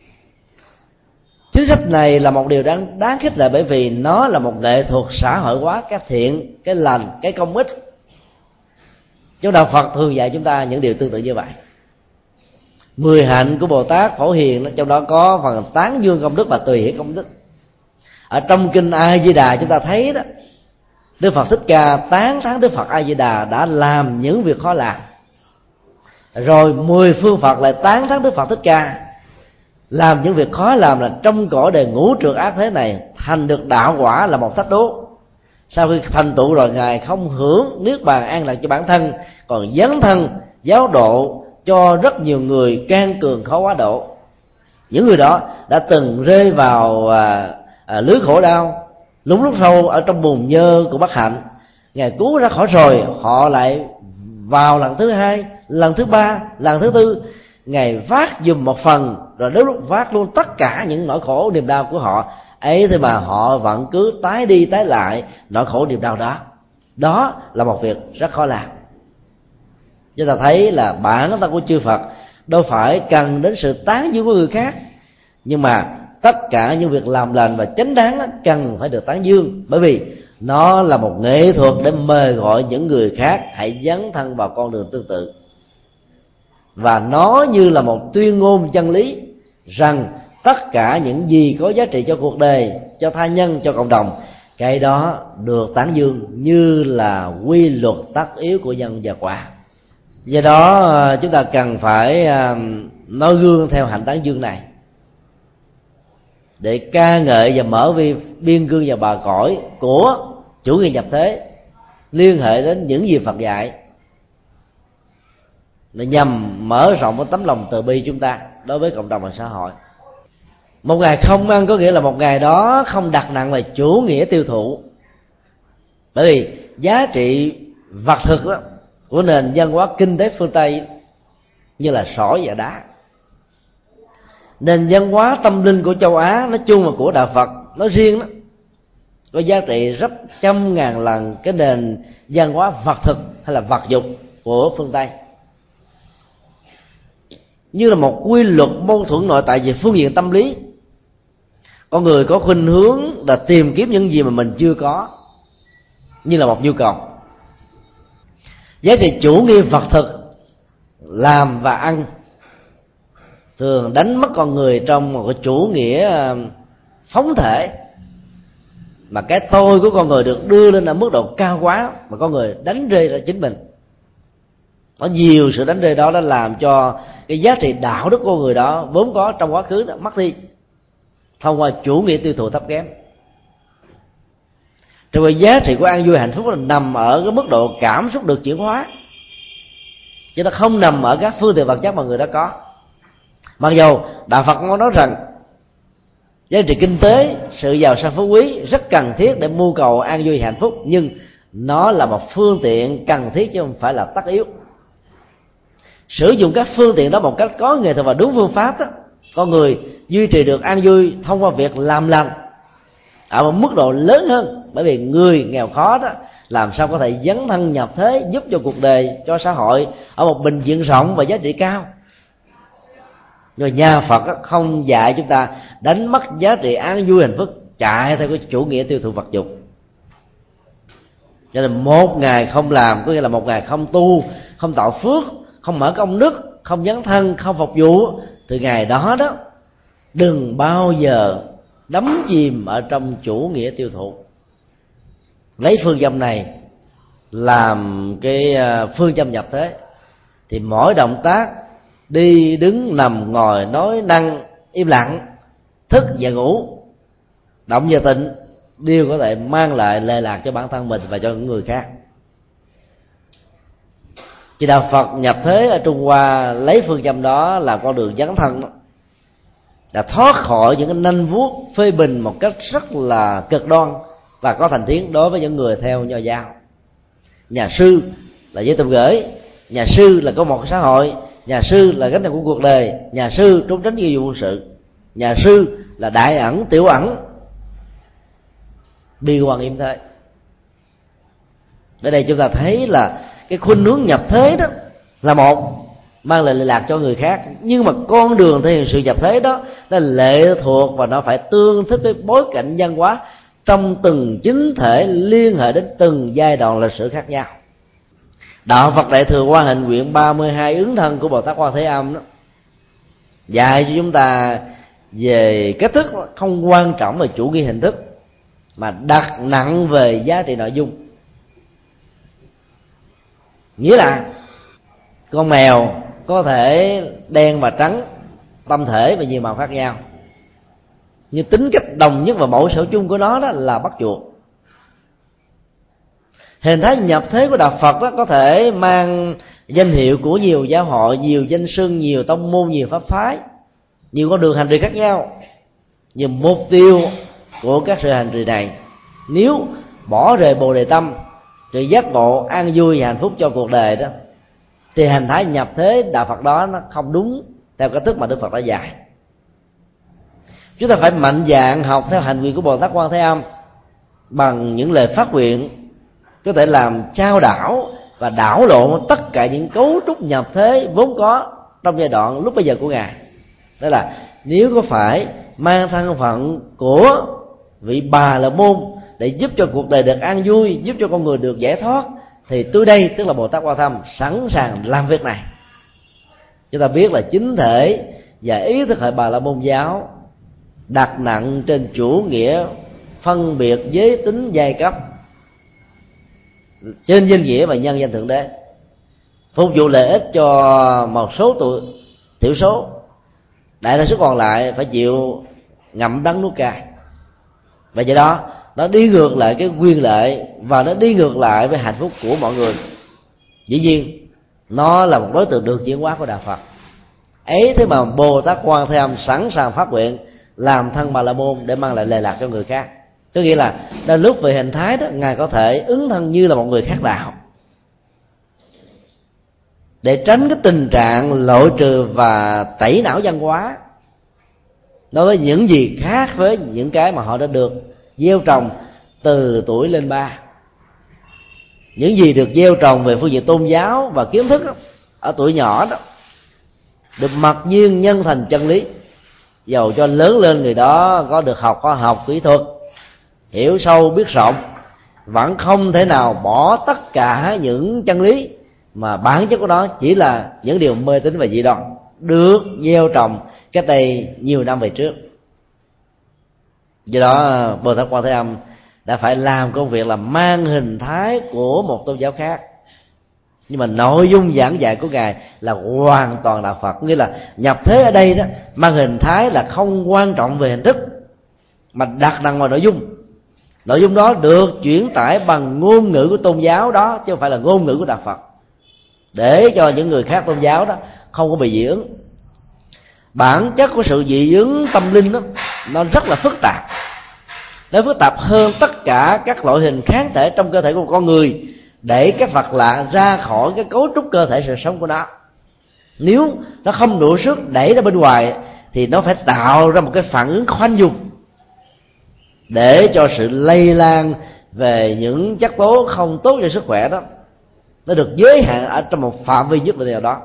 Chính sách này là một điều đáng khích lệ, bởi vì nó là một nghệ thuật xã hội hóa cái thiện, cái lành, cái công ích. Trong đạo Phật thường dạy chúng ta những điều tương tự như vậy. 10 hạnh của Bồ Tát Phổ Hiền, trong đó có phần tán dương công đức và tùy hỷ công đức. Ở trong kinh A Di Đà chúng ta thấy đó, Đức Phật Thích Ca tán thán Đức Phật A Di Đà đã làm những việc khó làm. Rồi 10 phương Phật lại tán thán Đức Phật Thích Ca làm những việc khó làm, là trong cõi đời ngũ trượt ác thế này thành được đạo quả là một thách đố. Sau khi thành tựu rồi, Ngài không hưởng niết bàn an lạc cho bản thân, còn dấn thân giáo độ cho rất nhiều người can cường khó quá độ. Những người đó đã từng rơi vào lưới khổ đau, lúng lúc sâu ở trong bùn nhơ của bất hạnh. Ngài cứu ra khỏi rồi, họ lại vào lần thứ hai, lần thứ ba, lần thứ tư. Ngài vác dùm một phần, rồi đến lúc vác luôn tất cả những nỗi khổ niềm đau của họ ấy, thế mà họ vẫn cứ tái đi tái lại nỗi khổ niềm đau đó. Đó là một việc rất khó làm. Chúng ta thấy là bản thân của chư Phật đâu phải cần đến sự tán dương của người khác, nhưng mà tất cả những việc làm lành và chánh đáng cần phải được tán dương, bởi vì nó là một nghệ thuật để mời gọi những người khác hãy dấn thân vào con đường tương tự. Và nó như là một tuyên ngôn chân lý rằng tất cả những gì có giá trị cho cuộc đời, cho tha nhân, cho cộng đồng, cái đó được tán dương như là quy luật tất yếu của nhân và quả. Do đó chúng ta cần phải noi gương theo hạnh tán dương này để ca ngợi và mở biên cương và bờ cõi của chủ nghĩa nhập thế, liên hệ đến những gì Phật dạy, để nhằm mở rộng cái tấm lòng từ bi chúng ta đối với cộng đồng và xã hội. Một ngày không ăn có nghĩa là một ngày đó không đặt nặng về chủ nghĩa tiêu thụ, bởi vì giá trị vật thực đó, của nền văn hóa kinh tế phương Tây như là sỏi và đá. Nền văn hóa tâm linh của châu Á nói chung và của đạo Phật nói riêng đó có giá trị rất trăm ngàn lần cái nền văn hóa vật thực hay là vật dục của phương Tây. Như là một quy luật mâu thuẫn nội tại về phương diện tâm lý, con người có khuynh hướng là tìm kiếm những gì mà mình chưa có như là một nhu cầu. Giá trị chủ nghĩa vật thực làm và ăn thường đánh mất con người trong một cái chủ nghĩa phóng thể, mà cái tôi của con người được đưa lên ở mức độ cao quá, mà con người đánh rơi ra chính mình. Có nhiều sự đánh rơi đó đã làm cho cái giá trị đạo đức của người đó vốn có trong quá khứ đó mất đi thông qua chủ nghĩa tiêu thụ thấp kém. Trong cái giá trị của an vui hạnh phúc là nằm ở cái mức độ cảm xúc được chuyển hóa, chứ nó không nằm ở các phương tiện vật chất mà người đó có. Mặc dù đạo Phật nói rằng giá trị kinh tế, sự giàu sang phú quý rất cần thiết để mưu cầu an vui hạnh phúc, nhưng nó là một phương tiện cần thiết chứ không phải là tất yếu. Sử dụng các phương tiện đó một cách có nghệ thuật và đúng phương pháp đó, con người duy trì được an vui thông qua việc làm lành ở một mức độ lớn hơn. Bởi vì người nghèo khó đó làm sao có thể dấn thân nhập thế, giúp cho cuộc đời, cho xã hội ở một bình diện rộng và giá trị cao. Rồi nhà Phật không dạy chúng ta đánh mất giá trị an vui hạnh phúc chạy theo cái chủ nghĩa tiêu thụ vật dục. Cho nên một ngày không làm có nghĩa là một ngày không tu, không tạo phước, không mở công đức, không dấn thân, không phục vụ, từ ngày đó đó đừng bao giờ đắm chìm ở trong chủ nghĩa tiêu thụ. Lấy phương châm này làm cái phương châm nhập thế, thì mỗi động tác đi đứng nằm ngồi nói năng im lặng, thức và ngủ, động và tịnh đều có thể mang lại lệ lạc cho bản thân mình và cho những người khác. Khi đạo Phật nhập thế ở Trung Hoa lấy phương châm đó làm con đường dấn thân đó, đã thoát khỏi những cái nanh vuốt phê bình một cách rất là cực đoan và có thành kiến đối với những người theo Nho giáo. Nhà sư là giới tâm gửi, nhà sư là có một xã hội, nhà sư là gánh nặng của cuộc đời, nhà sư trốn tránh nghĩa vụ quân sự, nhà sư là đại ẩn tiểu ẩn, bi quan im thế. Ở đây chúng ta thấy là cái khuynh hướng nhập thế đó là một, mang lại lệ lạc cho người khác, nhưng mà con đường thể hiện sự nhập thế đó là lệ thuộc và nó phải tương thích với bối cảnh văn hóa trong từng chính thể, liên hệ đến từng giai đoạn lịch sử khác nhau. Đạo Phật Đại Thừa Quan Hạnh Nguyện 32 ứng thân của Bồ Tát Quan Thế Âm đó dạy cho chúng ta về cách thức không quan trọng về chủ nghĩa hình thức, mà đặt nặng về giá trị nội dung. Nghĩa là con mèo có thể đen và trắng, tâm thể và nhiều màu khác nhau, nhưng tính cách đồng nhất và mẫu sở chung của nó đó là bắt chuột. Hình thái nhập thế của đạo Phật đó có thể mang danh hiệu của nhiều giáo hội, nhiều danh xưng, nhiều tông môn, nhiều pháp phái, nhiều con đường hành trì khác nhau. Nhưng mục tiêu của các sự hành trì này, nếu bỏ rời Bồ Đề tâm, sự giác ngộ an vui và hạnh phúc cho cuộc đời đó, thì hình thái nhập thế đạo Phật đó nó không đúng theo cách thức mà Đức Phật đã dạy. Chúng ta phải mạnh dạn học theo hành nguyện của Bồ Tát Quan Thế Âm bằng những lời phát nguyện có thể làm trao đảo và đảo lộn tất cả những cấu trúc nhập thế vốn có trong giai đoạn lúc bây giờ của Ngài. Đó là nếu có phải mang thân phận của vị Bà La Môn để giúp cho cuộc đời được an vui, giúp cho con người được giải thoát, thì tôi đây, tức là Bồ Tát Quan Thế Âm, sẵn sàng làm việc này. Chúng ta biết là chính thể và ý thức hệ Bà La Môn giáo đặt nặng trên chủ nghĩa phân biệt giới tính giai cấp, trên danh nghĩa và nhân danh thượng đế, phục vụ lợi ích cho một số tụi thiểu số, đại đa số còn lại phải chịu ngậm đắng nuốt cay. Và do đó nó đi ngược lại cái quyền lợi và nó đi ngược lại với hạnh phúc của mọi người. Dĩ nhiên nó là một đối tượng được chuyển hóa của đạo Phật ấy, thế mà Bồ Tát Quan Thế Âm sẵn sàng phát nguyện làm thân Bà La Môn để mang lại lệ lạc cho người khác. Có nghĩa là đến lúc về hình thái đó, Ngài có thể ứng thân như là một người khác đạo, để tránh cái tình trạng loại trừ và tẩy não văn hóa đối với những gì khác với những cái mà họ đã được gieo trồng từ tuổi lên 3. Những gì được gieo trồng về phương diện tôn giáo và kiến thức đó, ở tuổi nhỏ đó, được mặc nhiên nhân thành chân lý. Dầu cho lớn lên người đó có được học khoa học kỹ thuật, hiểu sâu biết rộng, vẫn không thể nào bỏ tất cả những chân lý mà bản chất của nó chỉ là những điều mê tín và dị đoan được gieo trồng cách đây nhiều năm về trước. Do đó Bồ Tát Quan Thế Âm đã phải làm công việc là mang hình thái của một tôn giáo khác, nhưng mà nội dung giảng dạy của Ngài là hoàn toàn đạo Phật. Nghĩa là nhập thế ở đây đó mang hình thái là không quan trọng về hình thức, mà đặt nặng vào nội dung. Nội dung đó được chuyển tải bằng ngôn ngữ của tôn giáo đó, chứ không phải là ngôn ngữ của đạo Phật, để cho những người khác tôn giáo đó không có bị dị ứng. Bản chất của sự dị ứng tâm linh đó, nó rất là phức tạp. Nó phức tạp hơn tất cả các loại hình kháng thể trong cơ thể của con người, để các vật lạ ra khỏi cái cấu trúc cơ thể sự sống của nó. Nếu nó không đủ sức đẩy ra bên ngoài thì nó phải tạo ra một cái phản ứng khoanh dùng để cho sự lây lan về những chất tố không tốt cho sức khỏe đó nó được giới hạn ở trong một phạm vi nhất định nào đó.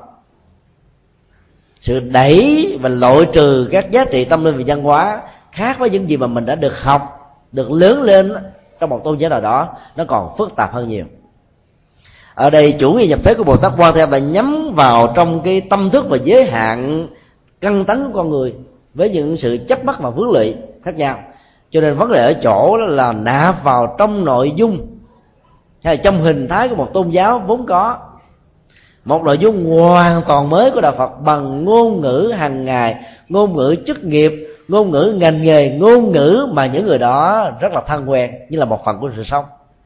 Sự đẩy và loại trừ các giá trị tâm linh và văn hóa khác với những gì mà mình đã được học, được lớn lên trong một tôn giáo nào đó, nó còn phức tạp hơn nhiều. Ở đây chủ nghĩa nhập thế của Bồ Tát Quan Thế Âm là nhắm vào trong cái tâm thức và giới hạn căn tánh của con người với những sự chấp mắc và vướng lụy khác nhau. Cho nên vấn đề ở chỗ là nạp vào trong nội dung hay là trong hình thái của một tôn giáo vốn có một nội dung hoàn toàn mới của đạo Phật bằng ngôn ngữ hàng ngày, ngôn ngữ chức nghiệp, ngôn ngữ ngành nghề, ngôn ngữ mà những người đó rất là thân quen, như là một phần của sự sống.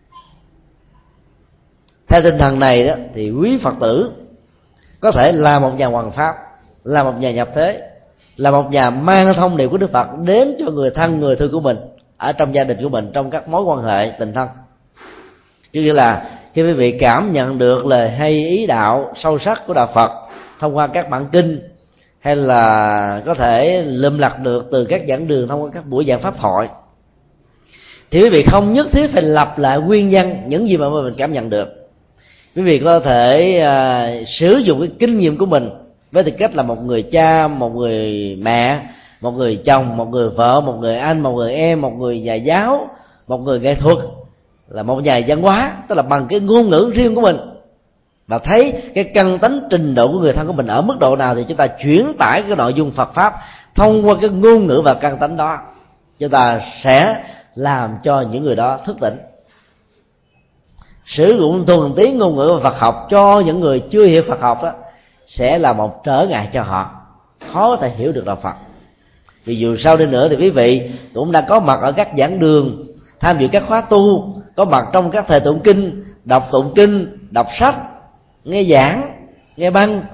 Theo tinh thần này đó thì quý Phật tử có thể là một nhà hoằng pháp, là một nhà nhập thế, là một nhà mang thông điệp của Đức Phật đến cho người thân người thương của mình, ở trong gia đình của mình, trong các mối quan hệ tình thân. Chứ là khi quý vị cảm nhận được lời hay ý đạo sâu sắc của đạo Phật thông qua các bản kinh, hay là có thể lượm lặt được từ các giảng đường thông qua các buổi giảng pháp thoại, thì quý vị không nhất thiết phải lặp lại nguyên nhân những gì mà mình cảm nhận được. Quý vị có thể sử dụng cái kinh nghiệm của mình với tư cách là một người cha, một người mẹ, một người chồng, một người vợ, một người anh, một người em, một người nhà giáo, một người nghệ thuật, là một nhà văn hóa, tức là bằng cái ngôn ngữ riêng của mình và thấy cái căn tánh trình độ của người thân của mình ở mức độ nào, thì chúng ta chuyển tải cái nội dung Phật pháp thông qua cái ngôn ngữ và căn tánh đó, chúng ta sẽ làm cho những người đó thức tỉnh. Sử dụng thuần túy ngôn ngữ và Phật học cho những người chưa hiểu Phật học đó sẽ là một trở ngại cho họ, khó có thể hiểu được đạo Phật. Vì dù sao đi nữa thì quý vị cũng đã có mặt ở các giảng đường, tham dự các khóa tu, có mặt trong các thời tụng kinh, đọc tụng kinh, đọc sách, nghe giảng, nghe băng,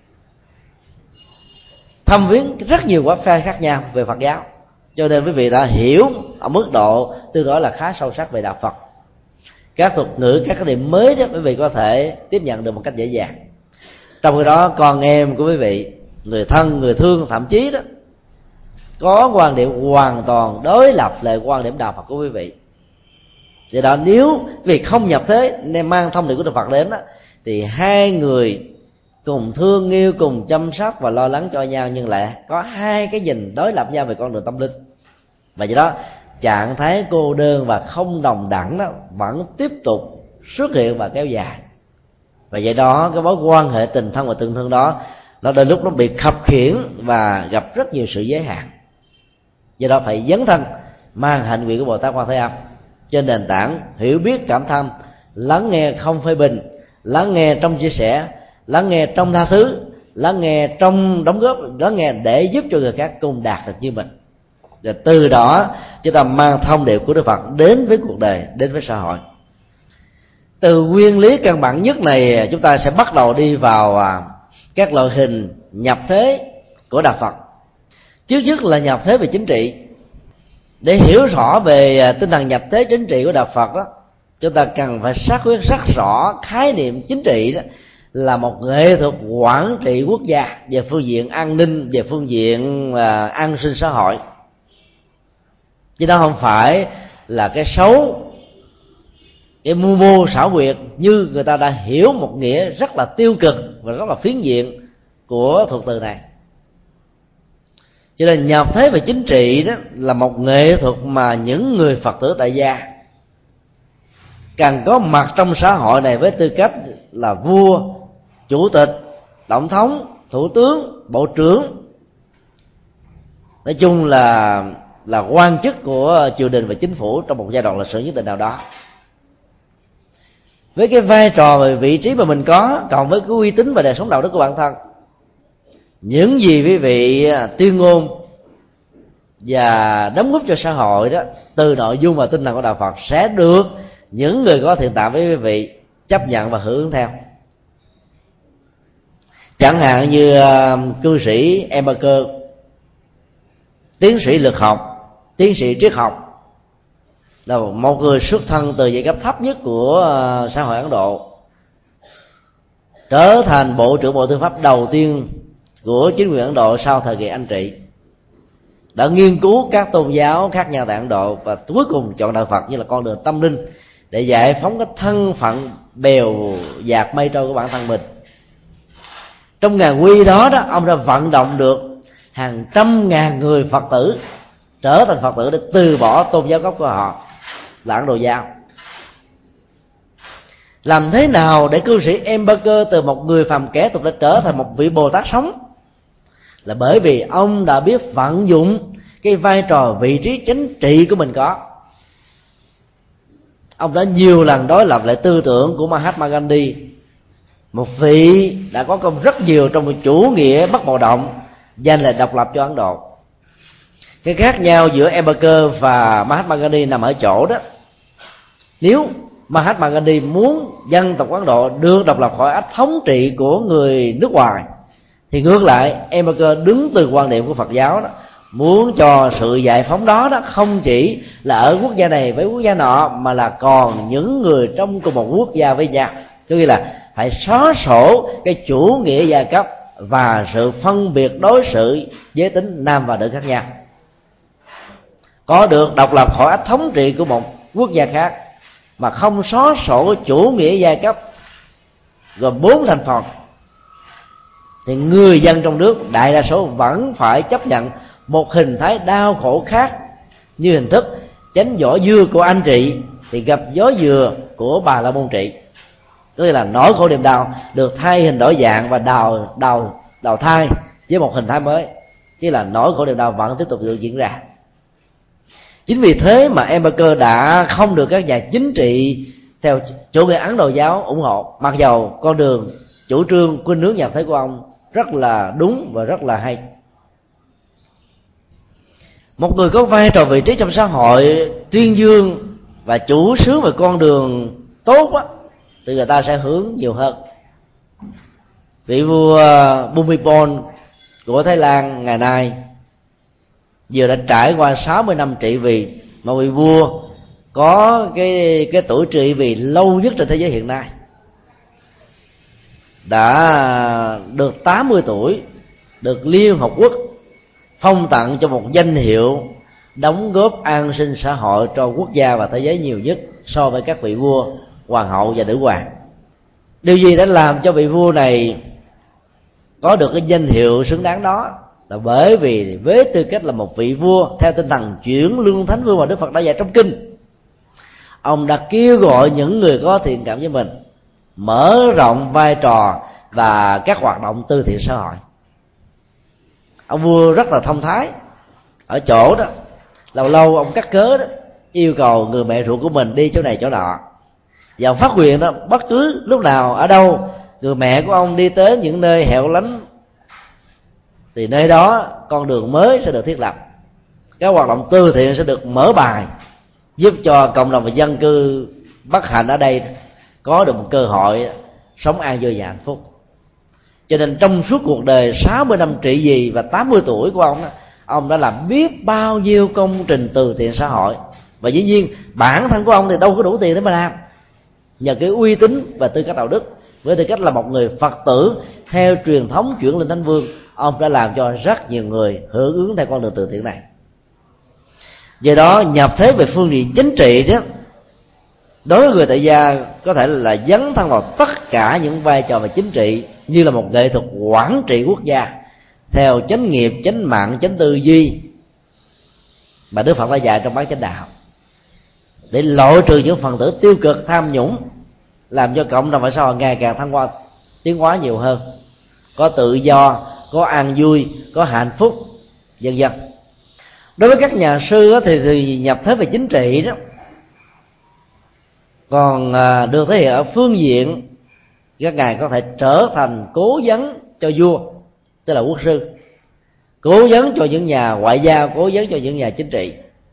thăm viếng rất nhiều quả phe khác nhau về Phật giáo, cho nên quý vị đã hiểu ở mức độ tương đối là khá sâu sắc về đạo Phật. Các thuật ngữ, các cái điểm mới đó quý vị có thể tiếp nhận được một cách dễ dàng. Trong khi đó con em của quý vị, người thân, người thương, thậm chí đó có quan điểm hoàn toàn đối lập lại quan điểm đạo Phật của quý vị. Vì đó nếu vì không nhập thế nên mang thông điệp của Đức Phật đến đó, thì hai người cùng thương yêu, cùng chăm sóc và lo lắng cho nhau, nhưng lại có hai cái nhìn đối lập nhau về con đường tâm linh. Và do đó trạng thái cô đơn và không đồng đẳng đó vẫn tiếp tục xuất hiện và kéo dài. Và vậy đó cái mối quan hệ tình thân và tương thương đó nó đôi lúc nó bị khập khiễng và gặp rất nhiều sự giới hạn. Do đó phải dấn thân mang hạnh nguyện của Bồ Tát Quan Thế Âm trên nền tảng hiểu biết cảm thâm, lắng nghe không phê bình, lắng nghe trong chia sẻ, lắng nghe trong tha thứ, lắng nghe trong đóng góp, lắng nghe để giúp cho người khác cùng đạt được như mình. Và từ đó chúng ta mang thông điệp của Đức Phật đến với cuộc đời, đến với xã hội. Từ nguyên lý căn bản nhất này chúng ta sẽ bắt đầu đi vào các loại hình nhập thế của đạo Phật. Trước nhất là nhập thế về chính trị. Để hiểu rõ về tinh thần nhập thế chính trị của đạo Phật đó, chúng ta cần phải xác quyết rất rõ khái niệm chính trị đó là một nghệ thuật quản trị quốc gia về phương diện an ninh, về phương diện an sinh xã hội, chứ đó không phải là cái xấu, cái mưu mô xảo quyệt như người ta đã hiểu một nghĩa rất là tiêu cực và rất là phiến diện của thuật từ này. Cho nên nhập thế về chính trị đó là một nghệ thuật mà những người Phật tử tại gia cần có mặt trong xã hội này với tư cách là vua, chủ tịch, tổng thống, thủ tướng, bộ trưởng, nói chung là quan chức của triều đình và chính phủ trong một giai đoạn lịch sử nhất định nào đó. Với cái vai trò và vị trí mà mình có, cộng với cái uy tín và đời sống đạo đức của bản thân, những gì quý vị tuyên ngôn và đóng góp cho xã hội đó từ nội dung và tinh thần của đạo Phật sẽ được những người có thiện tạng với quý vị chấp nhận và hưởng ứng theo. Chẳng hạn như cư sĩ Embarker, tiến sĩ lực học, tiến sĩ triết học, là một người xuất thân từ giai cấp thấp nhất của xã hội Ấn Độ, trở thành bộ trưởng Bộ Tư pháp đầu tiên của chính quyền Ấn Độ sau thời kỳ Anh trị, đã nghiên cứu các tôn giáo khác nhau tại Ấn Độ và cuối cùng chọn đạo Phật như là con đường tâm linh để giải phóng cái thân phận bèo dạt mây trôi của bản thân mình. Trong ngàn quy đó ông đã vận động được hàng trăm ngàn người Phật tử trở thành Phật tử để từ bỏ tôn giáo gốc của họ là Ấn Độ giáo. Làm thế nào để cư sĩ Embarker từ một người phàm kẻ tục đã trở thành một vị Bồ Tát sống? Là bởi vì ông đã biết vận dụng cái vai trò vị trí chính trị của mình có. Ông đã nhiều lần đối lập lại tư tưởng của Mahatma Gandhi, một vị đã có công rất nhiều trong một chủ nghĩa bất bạo động, giành lại độc lập cho Ấn Độ. Cái khác nhau giữa Embarker và Mahatma Gandhi nằm ở chỗ đó, nếu Mahatma Gandhi muốn dân tộc Ấn Độ được độc lập khỏi ách thống trị của người nước ngoài, thì ngược lại Embarker đứng từ quan điểm của Phật giáo đó, muốn cho sự giải phóng đó không chỉ là ở quốc gia này với quốc gia nọ, mà là còn những người trong cùng một quốc gia với nhau. Tức là phải xóa sổ cái chủ nghĩa giai cấp và sự phân biệt đối xử giới tính nam và nữ khác nhau. Có được độc lập khỏi ách thống trị của một quốc gia khác mà không xóa sổ chủ nghĩa giai cấp gồm 4 thành phần, thì người dân trong nước đại đa số vẫn phải chấp nhận một hình thái đau khổ khác, như hình thức chánh vỏ dưa của anh trị thì gặp gió dừa của bà la môn trị. Tức là nỗi khổ niềm đau được thay hình đổi dạng và đào thai với một hình thái mới, chứ là nỗi khổ niềm đau vẫn tiếp tục được diễn ra. Chính vì thế mà Embarker đã không được các nhà chính trị theo chủ nghĩa Ấn Độ giáo ủng hộ, mặc dầu con đường chủ trương khuynh hướng nhập thế của ông rất là đúng và rất là hay. Một người có vai trò vị trí trong xã hội, tuyên dương và chủ xướng về con đường tốt á, thì người ta sẽ hướng nhiều hơn. Vị vua Bhumibol của Thái Lan ngày nay vừa đã trải qua 60 năm trị vì, mà vị vua có cái tuổi trị vì lâu nhất trên thế giới hiện nay, đã được 80 tuổi, được Liên Hợp Quốc phong tặng cho một danh hiệu đóng góp an sinh xã hội cho quốc gia và thế giới nhiều nhất so với các vị vua, hoàng hậu và nữ hoàng. Điều gì đã làm cho vị vua này có được cái danh hiệu xứng đáng đó? Là bởi vì với tư cách là một vị vua theo tinh thần chuyển lương thánh vương mà Đức Phật đã dạy trong kinh, ông đã kêu gọi những người có thiện cảm với mình mở rộng vai trò và các hoạt động từ thiện xã hội. Ông vua rất là thông thái ở chỗ đó, lâu lâu ông cắt cớ đó, yêu cầu người mẹ ruột của mình đi chỗ này chỗ nọ, và ông phát nguyện đó, bất cứ lúc nào ở đâu người mẹ của ông đi tới những nơi hẻo lánh thì nơi đó con đường mới sẽ được thiết lập, các hoạt động từ thiện sẽ được mở bài, giúp cho cộng đồng và dân cư bất hạnh ở đây có được một cơ hội sống an vui và hạnh phúc. Cho nên trong suốt cuộc đời 60 năm trị vì và 80 tuổi của ông đã làm biết bao nhiêu công trình từ thiện xã hội. Và dĩ nhiên bản thân của ông thì đâu có đủ tiền để mà làm, nhờ cái uy tín và tư cách đạo đức, với tư cách là một người Phật tử theo truyền thống chuyển lên thánh vương, ông đã làm cho rất nhiều người hưởng ứng theo con đường từ thiện này. Do đó nhập thế về phương diện chính trị đó, đối với người tại gia có thể là dấn thân vào tất cả những vai trò về chính trị như là một nghệ thuật quản trị quốc gia theo chánh nghiệp, chánh mạng, chánh tư duy mà Đức Phật đã dạy trong bát chánh đạo, để loại trừ những phần tử tiêu cực, tham nhũng, làm cho cộng đồng và xã hội ngày càng thăng hoa, tiến hóa nhiều hơn, có tự do, có an vui, có hạnh phúc, vân vân. Đối với các nhà sư thì nhập thế về chính trị đó còn được thể hiện ở phương diện các ngài có thể trở thành cố vấn cho vua, tức là quốc sư, cố vấn cho những nhà ngoại giao, cố vấn cho những nhà chính trị.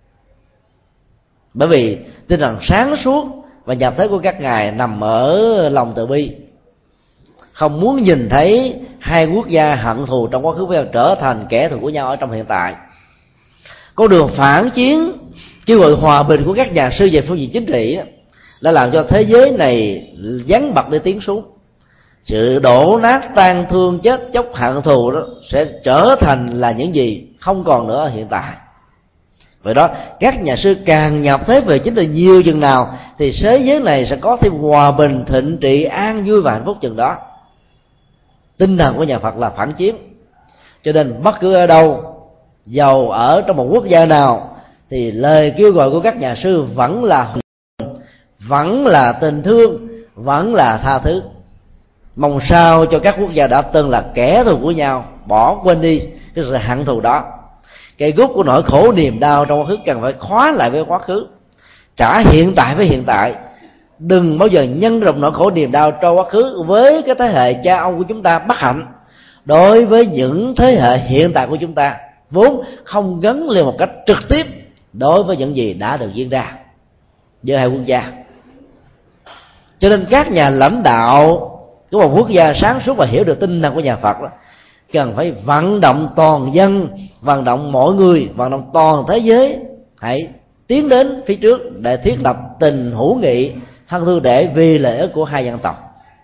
Bởi vì tinh thần sáng suốt và nhập thế của các ngài nằm ở lòng từ bi, không muốn nhìn thấy hai quốc gia hận thù trong quá khứ với nhau trở thành kẻ thù của nhau ở trong hiện tại. Con đường phản chiến kêu gọi hòa bình của các nhà sư về phương diện chính trị đã làm cho thế giới này vắng bặt để tiến xuống. Sự đổ nát, tan thương, chết chóc, hận thù đó sẽ trở thành là những gì không còn nữa ở hiện tại. Vậy đó, các nhà sư càng nhập thế về chính trị nhiều chừng nào thì thế giới này sẽ có thêm hòa bình, thịnh trị, an vui và hạnh phúc chừng đó. Tinh thần của nhà Phật là phản chiến, cho nên bất cứ ở đâu, dầu ở trong một quốc gia nào, thì lời kêu gọi của các nhà sư vẫn là vẫn là tình thương, vẫn là tha thứ, mong sao cho các quốc gia đã từng là kẻ thù của nhau bỏ quên đi cái sự hận thù đó. Cây gốc của nỗi khổ niềm đau trong quá khứ cần phải khóa lại với quá khứ, trả hiện tại với hiện tại. Đừng bao giờ nhân rộng nỗi khổ niềm đau trong quá khứ với cái thế hệ cha ông của chúng ta bất hạnh đối với những thế hệ hiện tại của chúng ta, vốn không gắn liền một cách trực tiếp đối với những gì đã được diễn ra giữa hai quốc gia. Cho nên các nhà lãnh đạo của một quốc gia sáng suốt và hiểu được tinh thần của nhà Phật đó, cần phải vận động toàn dân, vận động mọi người, vận động toàn thế giới hãy tiến đến phía trước để thiết lập tình hữu nghị, thân thương để vì lợi ích của hai dân tộc.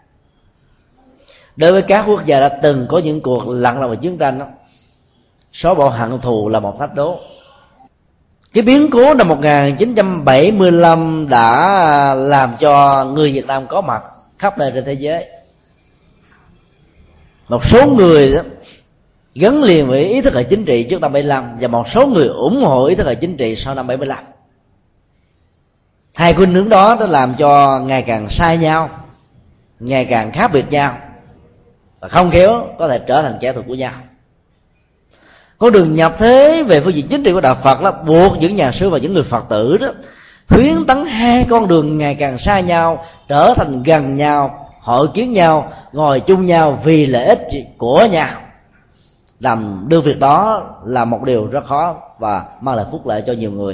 Đối với các quốc gia đã từng có những cuộc lặn lội chiến tranh đó, xóa bỏ hận thù là một thách đố. Cái biến cố năm 1975 đã làm cho người Việt Nam có mặt khắp nơi trên thế giới. Một số người đó gắn liền với ý thức hệ chính trị trước năm 75 và một số người ủng hộ ý thức hệ chính trị sau năm 75. Hai khuynh hướng đó đã làm cho ngày càng sai nhau, ngày càng khác biệt nhau, và không khéo có thể trở thành kẻ thù của nhau. Con đường nhập thế về phương diện chính trị của đạo Phật là buộc những nhà sư và những người Phật tử đó khuyến tấn hai con đường ngày càng xa nhau trở thành gần nhau, hội kiến nhau, ngồi chung nhau vì lợi ích của nhau. Làm được việc đó là một điều rất khó và mang lại phúc lợi cho nhiều người.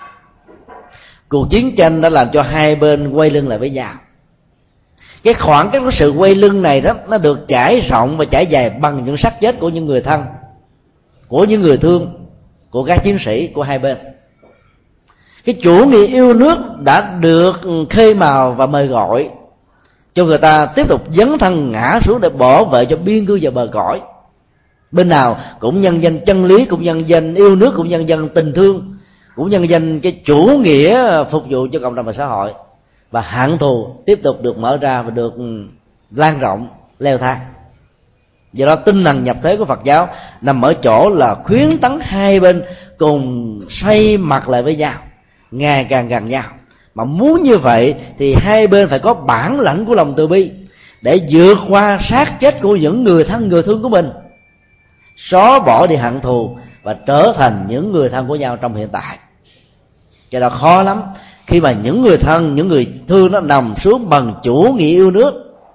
Cuộc chiến tranh đã làm cho hai bên quay lưng lại với nhau. Cái khoảng cách của sự quay lưng này đó, nó được trải rộng và trải dài bằng những xác chết của những người thân, của những người thương, của các chiến sĩ của hai bên. Cái chủ nghĩa yêu nước đã được khơi mào và mời gọi cho người ta tiếp tục dấn thân ngã xuống để bảo vệ cho biên cương và bờ cõi. Bên nào cũng nhân danh chân lý, cũng nhân danh yêu nước, cũng nhân danh tình thương, cũng nhân danh cái chủ nghĩa phục vụ cho cộng đồng và xã hội. Và hận thù tiếp tục được mở ra và được lan rộng, leo thang. Do đó tinh thần nhập thế của Phật giáo nằm ở chỗ là khuyến tấn hai bên cùng xoay mặt lại với nhau, ngày càng gần nhau. Mà muốn như vậy thì hai bên phải có bản lãnh của lòng từ bi để vượt qua xác chết của những người thân người thương của mình, xóa bỏ đi hận thù và trở thành những người thân của nhau trong hiện tại. Cái đó khó lắm khi mà những người thân, những người thương nó nằm xuống bằng chủ nghĩa yêu nước.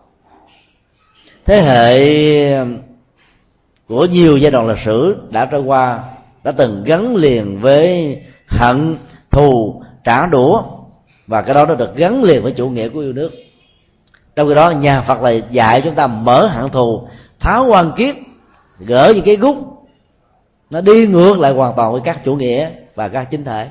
Thế hệ của nhiều giai đoạn lịch sử đã trôi qua đã từng gắn liền với hận thù trả đũa, và cái đó nó được gắn liền với chủ nghĩa của yêu nước. Trong khi đó nhà Phật là dạy chúng ta mở hận thù, tháo quan kiết, gỡ những cái gút nó đi ngược lại hoàn toàn với các chủ nghĩa và các chính thể.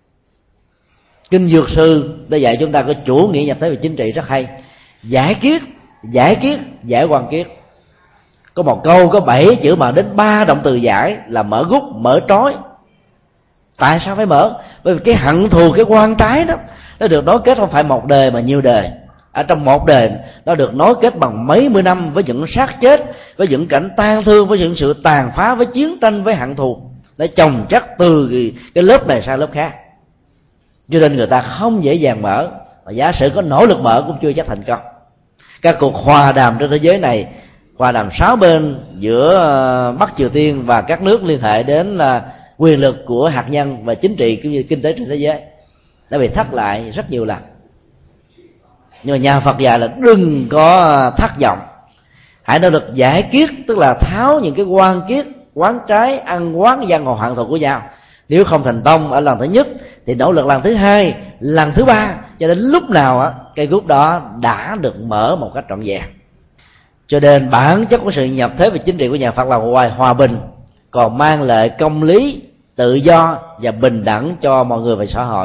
Kinh Dược Sư đã dạy chúng ta có chủ nghĩa nhập thế về chính trị rất hay: giải kiết, giải quan kiết. Có một câu có 7 chữ mà đến 3 động từ giải là mở gút, mở trói. Tại sao phải mở? Bởi vì cái hận thù, cái quan trái đó, nó được nối kết không phải một đời mà nhiều đời. Ở trong một đời nó được nối kết bằng mấy mươi năm với những xác chết, với những cảnh tang thương, với những sự tàn phá, với chiến tranh, với hận thù, để chồng chất từ cái lớp này sang lớp khác. Cho nên người ta không dễ dàng mở, và giả sử có nỗ lực mở cũng chưa chắc thành công. Các cuộc hòa đàm trên thế giới này, hòa đàm 6 bên giữa Bắc Triều Tiên và các nước liên hệ đến quyền lực của hạt nhân và chính trị cũng như kinh tế trên thế giới, đã bị thất lại rất nhiều lần. Nhưng mà nhà Phật dạy là đừng có thất vọng, hãy nỗ lực giải kiết, tức là tháo những cái quan kiết, quán trái, ăn quán giang hồ hận thù của nhau. Nếu không thành công ở lần thứ nhất thì nỗ lực lần thứ hai, lần thứ ba, cho đến lúc nào cây gút đó đã được mở một cách trọn vẹn. Cho nên bản chất của sự nhập thế về chính trị của nhà Phật là ngoài hòa bình còn mang lại công lý, tự do và bình đẳng cho mọi người và xã hội.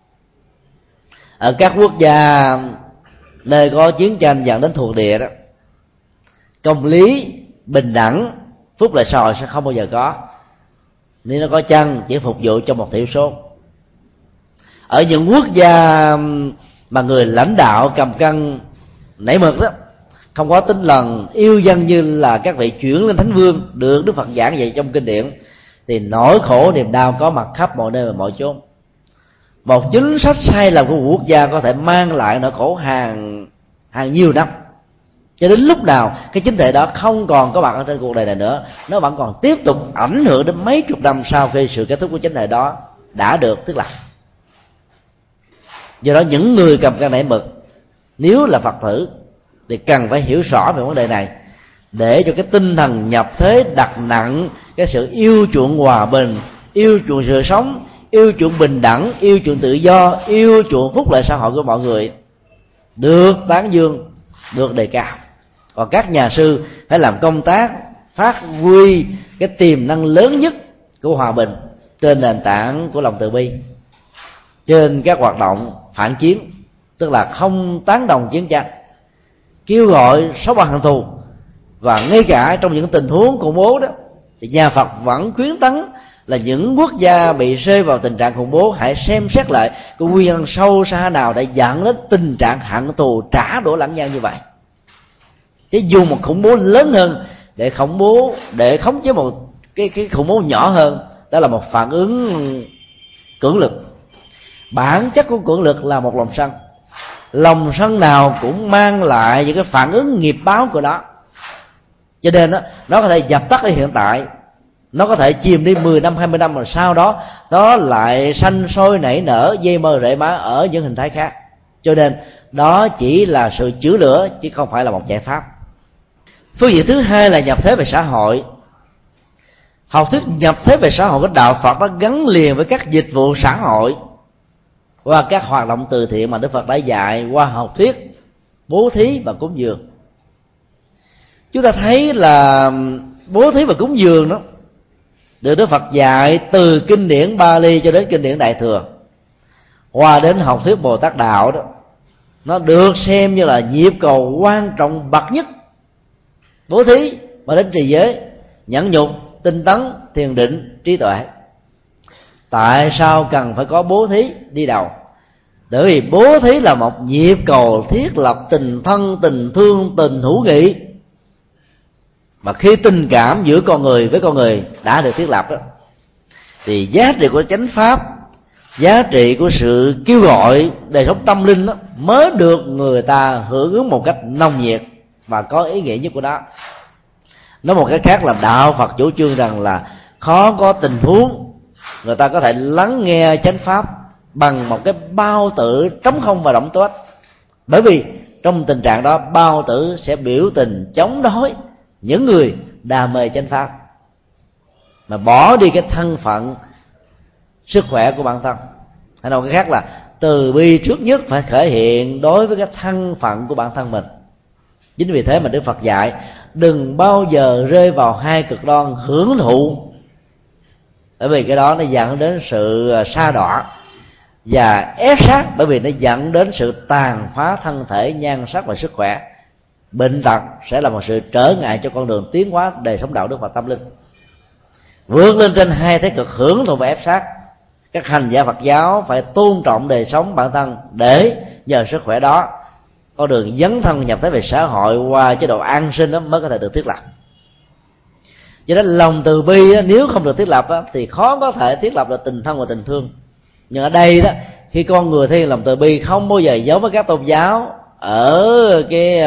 Ở các quốc gia nơi có chiến tranh dẫn đến thuộc địa đó, công lý, bình đẳng, phúc lợi xã hội sẽ không bao giờ có. Nếu nó có chăng chỉ phục vụ cho một thiểu số. Ở những quốc gia mà người lãnh đạo cầm cân nảy mực đó, không có tinh thần yêu dân như là các vị chuyển lên thánh vương được Đức Phật giảng dạy trong kinh điển, thì nỗi khổ niềm đau có mặt khắp mọi nơi và mọi chốn. Một chính sách sai lầm của quốc gia có thể mang lại nỗi khổ hàng nhiều năm, cho đến lúc nào cái chính thể đó không còn có mặt ở trên cuộc đời này nữa, nó vẫn còn tiếp tục ảnh hưởng đến mấy chục năm sau khi sự kết thúc của chính thể đó đã được thiết lập. Do đó những người cầm cân nảy mực nếu là Phật tử thì cần phải hiểu rõ về vấn đề này, để cho cái tinh thần nhập thế đặt nặng cái sự yêu chuộng hòa bình, yêu chuộng sự sống, yêu chuộng bình đẳng, yêu chuộng tự do, yêu chuộng phúc lợi xã hội của mọi người được tán dương, được đề cao. Còn các nhà sư phải làm công tác phát huy cái tiềm năng lớn nhất của hòa bình trên nền tảng của lòng từ bi, trên các hoạt động phản chiến, tức là không tán đồng chiến tranh, kêu gọi xóa bỏ hận thù. Và ngay cả trong những tình huống khủng bố đó thì nhà Phật vẫn khuyến tấn là những quốc gia bị rơi vào tình trạng khủng bố hãy xem xét lại cái nguyên nhân sâu xa nào để dẫn đến tình trạng hận thù trả đũa lẫn nhau như vậy, chứ dùng một khủng bố lớn hơn để khống chế một cái khủng bố nhỏ hơn, đó là một phản ứng cưỡng lực. Bản chất của cưỡng lực là một lòng sân, lòng sân nào cũng mang lại những cái phản ứng nghiệp báo của nó. Cho nên nó có thể dập tắt ở hiện tại, nó có thể chìm đi 10 năm 20 năm, rồi sau đó nó lại sanh sôi nảy nở, dây mơ rễ má ở những hình thái khác. Cho nên đó chỉ là sự chữa lửa chứ không phải là một giải pháp. Phương diện thứ hai là nhập thế về xã hội. Học thuyết nhập thế về xã hội của đạo Phật nó gắn liền với các dịch vụ xã hội qua các hoạt động từ thiện mà Đức Phật đã dạy qua học thuyết bố thí và cúng dường. Chúng ta thấy là bố thí và cúng dường đó được Đức Phật dạy từ kinh điển Bali cho đến kinh điển Đại Thừa, qua đến học thuyết Bồ Tát đạo đó, nó được xem như là nhịp cầu quan trọng bậc nhất. Bố thí mà đến trì giới, nhẫn nhục, tinh tấn, thiền định, trí tuệ. Tại sao cần phải có bố thí đi đầu? Bởi vì bố thí là một nhịp cầu thiết lập tình thân, tình thương, tình hữu nghị. Mà khi tình cảm giữa con người với con người đã được thiết lập đó, thì giá trị của chánh pháp, giá trị của sự kêu gọi đời sống tâm linh đó, mới được người ta hưởng ứng một cách nồng nhiệt và có ý nghĩa nhất của nó. Nói một cái khác là đạo Phật chủ trương rằng là khó có tình huống người ta có thể lắng nghe chánh pháp bằng một cái bao tử trống không và động tuếch. Bởi vì trong tình trạng đó, bao tử sẽ biểu tình chống đối những người đam mê chánh pháp, mà bỏ đi cái thân phận sức khỏe của bản thân. Hay nói cái khác là từ bi trước nhất phải thể hiện đối với cái thân phận của bản thân mình. Chính vì thế mà Đức Phật dạy đừng bao giờ rơi vào hai cực đoan hưởng thụ, bởi vì cái đó nó dẫn đến sự sa đọa, và ép sát bởi vì nó dẫn đến sự tàn phá thân thể, nhan sắc và sức khỏe. Bệnh tật sẽ là một sự trở ngại cho con đường tiến hóa đời sống đạo đức và tâm linh. Vượt lên trên hai thế cực hưởng thụ và ép sát, các hành giả Phật giáo phải tôn trọng đời sống bản thân để nhờ sức khỏe đó, con đường dấn thân nhập thế về xã hội qua chế độ an sinh đó mới có thể được thiết lập. Do đó lòng từ bi đó, nếu không được thiết lập đó, thì khó có thể thiết lập được tình thân và tình thương. Nhưng ở đây đó, khi con người thấy lòng từ bi không bao giờ giống với các tôn giáo ở cái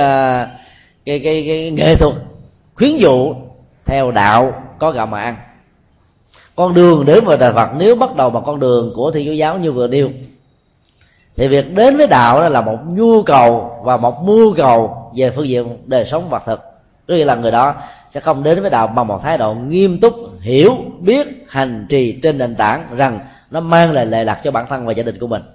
nghệ thuật khuyến dụ theo đạo có gạo mà ăn. Con đường đến với Đạo Phật nếu bắt đầu bằng con đường của Thiên Chúa giáo như vừa nêu, thì việc đến với đạo đó là một nhu cầu và một mưu cầu về phương diện đời sống vật thực. Tức là người đó sẽ không đến với đạo bằng một thái độ nghiêm túc, hiểu, biết, hành trì trên nền tảng rằng nó mang lại lệ lạc cho bản thân và gia đình của mình.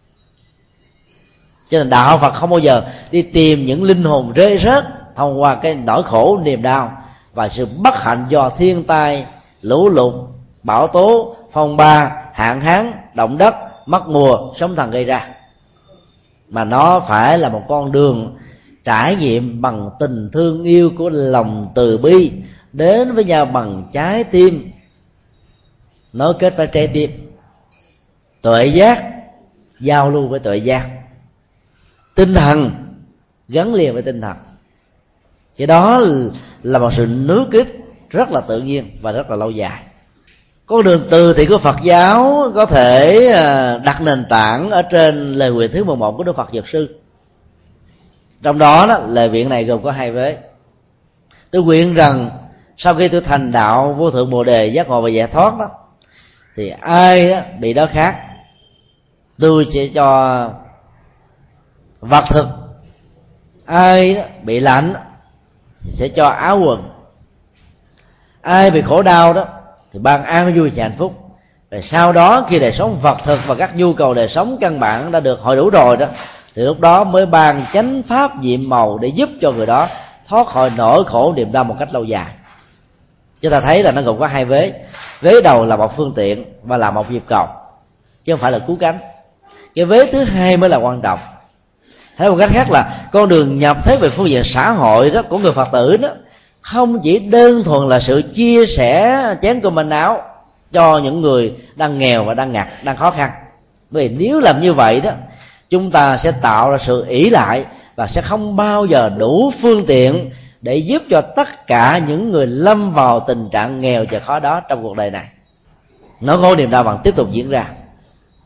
Cho nên đạo Phật không bao giờ đi tìm những linh hồn rơi rớt thông qua cái nỗi khổ, niềm đau và sự bất hạnh do thiên tai, lũ lụt, bão tố, phong ba, hạn hán, động đất, mất mùa, sóng thần gây ra, mà nó phải là một con đường trải nghiệm bằng tình thương yêu của lòng từ bi, đến với nhau bằng trái tim nối kết với trái tim, tuệ giác giao lưu với tuệ giác, tinh thần gắn liền với tinh thần. Cái đó là một sự nối kết rất là tự nhiên và rất là lâu dài. Con đường từ thiện của Phật giáo có thể đặt nền tảng ở trên lời nguyện thứ 11 của Đức Phật Dược Sư. Trong đó lời nguyện này gồm có hai vế. Tôi nguyện rằng sau khi tôi thành đạo vô thượng bồ đề, giác ngộ và giải thoát đó, thì ai đó bị đói khát, tôi sẽ cho vật thực. Ai đó bị lạnh sẽ cho áo quần. Ai bị khổ đau đó thì ban an vui và hạnh phúc. Rồi sau đó khi đời sống vật thực và các nhu cầu đời sống căn bản đã được hội đủ rồi đó, thì lúc đó mới ban chánh pháp nhiệm màu để giúp cho người đó thoát khỏi nỗi khổ niềm đau một cách lâu dài. Chúng ta thấy là nó gồm có hai vế. Vế đầu là một phương tiện và là một nhịp cầu, chứ không phải là cứu cánh. Cái vế thứ hai mới là quan trọng. Hay một cách khác là con đường nhập thế về phương diện xã hội đó của người Phật tử đó không chỉ đơn thuần là sự chia sẻ chén cơm manh áo cho những người đang nghèo và đang ngặt, đang khó khăn. Bởi vì nếu làm như vậy đó, chúng ta sẽ tạo ra sự ỷ lại và sẽ không bao giờ đủ phương tiện để giúp cho tất cả những người lâm vào tình trạng nghèo và khó đó trong cuộc đời này. Nỗi khổ niềm đau vẫn tiếp tục diễn ra.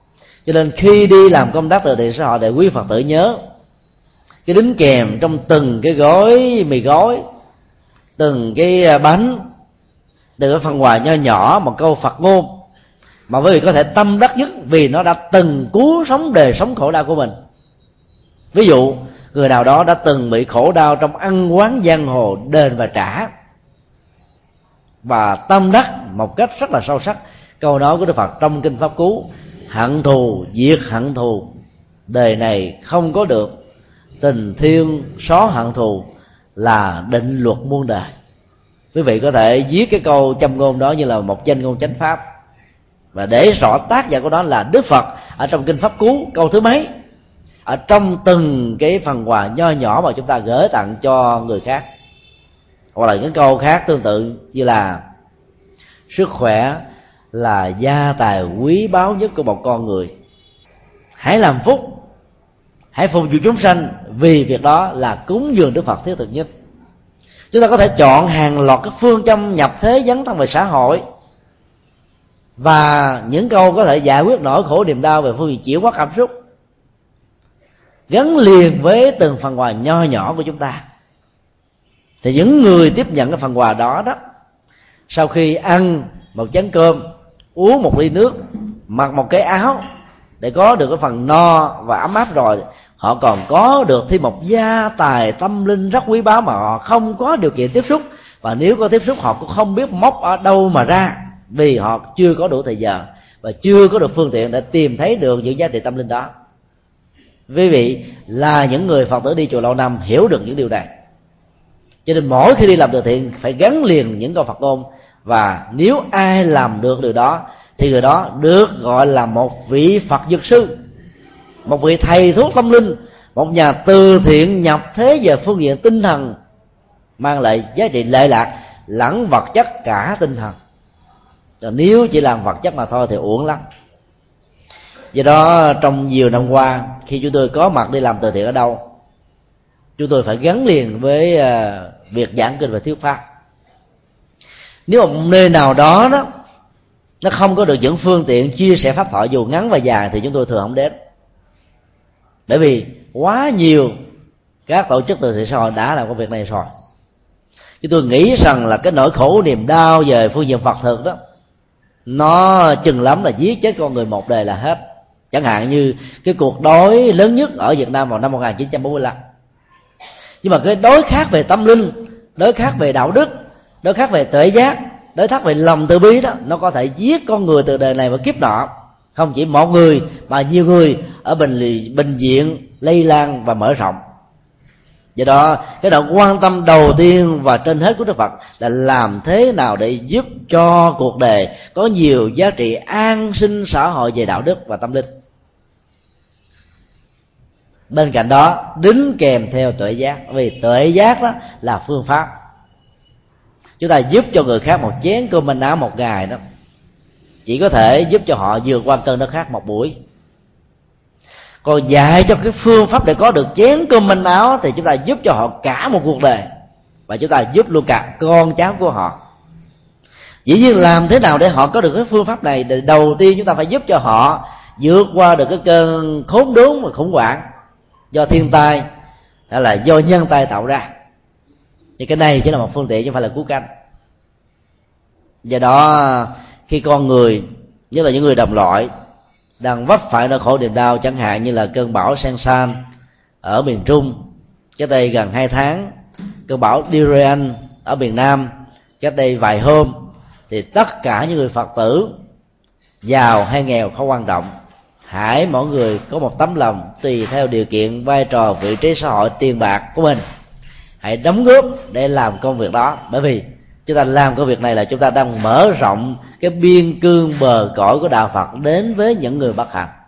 Cho nên khi đi làm công tác từ thiện xã hội để quý Phật tử nhớ, cái đính kèm trong từng cái gói mì gói, từng cái bánh, từng cái phần quà nho nhỏ, một câu Phật ngôn mà quý vị có thể tâm đắc nhất vì nó đã từng cứu sống đời sống khổ đau của mình. Ví dụ người nào đó đã từng bị khổ đau trong ăn quán giang hồ, đền và trả, và tâm đắc một cách rất là sâu sắc câu nói của Đức Phật trong kinh Pháp Cú: hận thù diệt hận thù, đời này không có được, tình thương xóa hận thù là định luật muôn đời. Quý vị có thể viết cái câu châm ngôn đó như là một danh ngôn chánh pháp, và để rõ tác giả của nó là Đức Phật ở trong kinh Pháp Cú câu thứ mấy, ở trong từng cái phần quà nho nhỏ mà chúng ta gửi tặng cho người khác. Hoặc là những câu khác tương tự như là sức khỏe là gia tài quý báu nhất của một con người, hãy làm phúc, hãy phục vụ chúng sanh, vì việc đó là cúng dường Đức Phật thiết thực nhất. Chúng ta có thể chọn hàng loạt các phương châm nhập thế dấn thân về xã hội, và những câu có thể giải quyết nỗi khổ niềm đau về phương diện chuyển hóa cảm xúc, gắn liền với từng phần quà nho nhỏ của chúng ta. Thì những người tiếp nhận cái phần quà đó đó, sau khi ăn một chén cơm, uống một ly nước, mặc một cái áo để có được cái phần no và ấm áp rồi, họ còn có được thêm một gia tài tâm linh rất quý báu mà họ không có điều kiện tiếp xúc, và nếu có tiếp xúc họ cũng không biết móc ở đâu mà ra, vì họ chưa có đủ thời giờ và chưa có được phương tiện để tìm thấy được những giá trị tâm linh đó. Quý vị là những người Phật tử đi chùa lâu năm hiểu được những điều này, cho nên mỗi khi đi làm từ thiện phải gắn liền những câu Phật ngôn, và nếu ai làm được điều đó thì người đó được gọi là một vị Phật dược sư, một vị thầy thuốc tâm linh, một nhà từ thiện nhập thế về phương diện tinh thần, mang lại giá trị lệ lạc lẫn vật chất cả tinh thần. Rồi nếu chỉ làm vật chất mà thôi thì uổng lắm. Do đó trong nhiều năm qua, khi chúng tôi có mặt đi làm từ thiện ở đâu, chúng tôi phải gắn liền với việc giảng kinh và thuyết pháp. Nếu một nơi nào đó nó không có được những phương tiện chia sẻ pháp thoại dù ngắn và dài thì chúng tôi thường không đến, bởi vì quá nhiều các tổ chức từ thiện xã hội đã làm công việc này rồi. Chúng tôi nghĩ rằng là cái nỗi khổ niềm đau về phương diện Phật thực đó, nó chừng lắm là giết chết con người một đời là hết. Chẳng hạn như cái cuộc đói lớn nhất ở Việt Nam vào năm 1945. Nhưng mà cái đối khác về tâm linh, đối khác về đạo đức, đối khác về tuệ giác, đối khác về lòng từ bi đó, nó có thể giết con người từ đời này và kiếp nọ. Không chỉ một người mà nhiều người ở bệnh viện lây lan và mở rộng. Do đó cái độ quan tâm đầu tiên và trên hết của Đức Phật là làm thế nào để giúp cho cuộc đời có nhiều giá trị an sinh xã hội về đạo đức và tâm linh. Bên cạnh đó đính kèm theo tuệ giác, vì tuệ giác đó là phương pháp. Chúng ta giúp cho người khác một chén cơm manh áo một ngày đó, chỉ có thể giúp cho họ vượt qua cơn đói khát một buổi. Còn dạy cho cái phương pháp để có được chén cơm manh áo thì chúng ta giúp cho họ cả một cuộc đời, và chúng ta giúp luôn cả con cháu của họ. Dĩ nhiên làm thế nào để họ có được cái phương pháp này, thì đầu tiên chúng ta phải giúp cho họ vượt qua được cái cơn khốn đốn và khủng hoảng do thiên tai hay là do nhân tai tạo ra. Thì cái này chỉ là một phương tiện chứ không phải là cứu cánh. Do đó khi con người, nhất là những người đồng loại, đang vấp phải nỗi khổ niềm đau, chẳng hạn như là cơn bão Sansan ở miền Trung cách đây gần 2 tháng, cơn bão Dorian ở miền Nam cách đây vài hôm, thì tất cả những người Phật tử giàu hay nghèo không quan trọng, hãy mỗi người có một tấm lòng tùy theo điều kiện, vai trò, vị trí xã hội, tiền bạc của mình, hãy đóng góp để làm công việc đó. Bởi vì chúng ta làm công việc này là chúng ta đang mở rộng cái biên cương bờ cõi của đạo Phật đến với những người bất hạnh.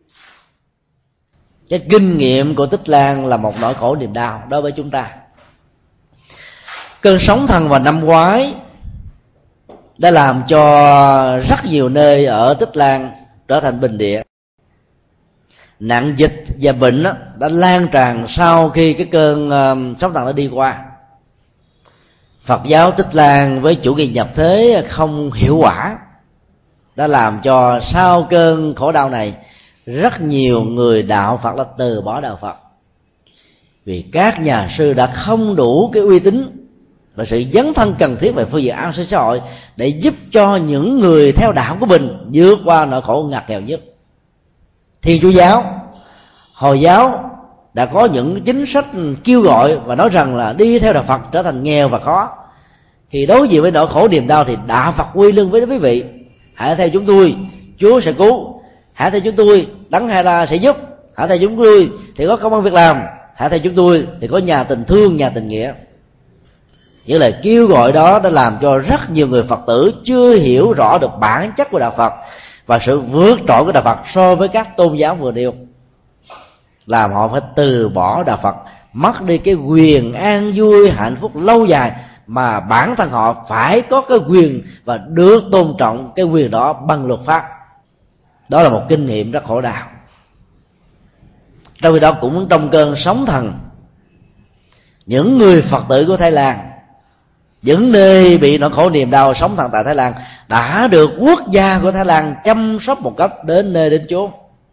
Cái kinh nghiệm của Tích Lan là một nỗi khổ niềm đau đối với chúng ta. Cơn sóng thần vào năm ngoái đã làm cho rất nhiều nơi ở Tích Lan trở thành bình địa. Nạn dịch và bệnh đã lan tràn sau khi cái cơn sóng thần đã đi qua. Phật giáo Tích Lan với chủ nghĩa nhập thế không hiệu quả đã làm cho sau cơn khổ đau này, rất nhiều người đạo Phật đã từ bỏ đạo Phật, vì các nhà sư đã không đủ cái uy tín và sự dấn thân cần thiết về phương diện an sinh xã hội để giúp cho những người theo đạo của mình vượt qua nỗi khổ ngặt nghèo nhất. Thiên Chúa giáo, Hồi giáo đã có những chính sách kêu gọi và nói rằng là đi theo đạo Phật trở thành nghèo và khó. Thì đối diện với nỗi khổ niềm đau thì đạo Phật quy lưng với quý vị: hãy theo chúng tôi, Chúa sẽ cứu; hãy theo chúng tôi, Đấng Hay La sẽ giúp; hãy theo chúng tôi thì có công ăn việc làm; hãy theo chúng tôi thì có nhà tình thương, nhà tình nghĩa. Những lời kêu gọi đó đã làm cho rất nhiều người Phật tử chưa hiểu rõ được bản chất của đạo Phật và sự vượt trội của đạo Phật so với các tôn giáo vừa nêu, làm họ phải từ bỏ đạo Phật, mất đi cái quyền an vui hạnh phúc lâu dài mà bản thân họ phải có cái quyền và được tôn trọng cái quyền đó bằng luật pháp. Đó là một kinh nghiệm rất khổ đau. Trong khi đó cũng trong cơn sóng thần, những người Phật tử của Thái Lan, những nơi bị nỗi khổ niềm đau sóng thần tại Thái Lan, đã được quốc gia của Thái Lan chăm sóc một cách đến nơi đến chốn.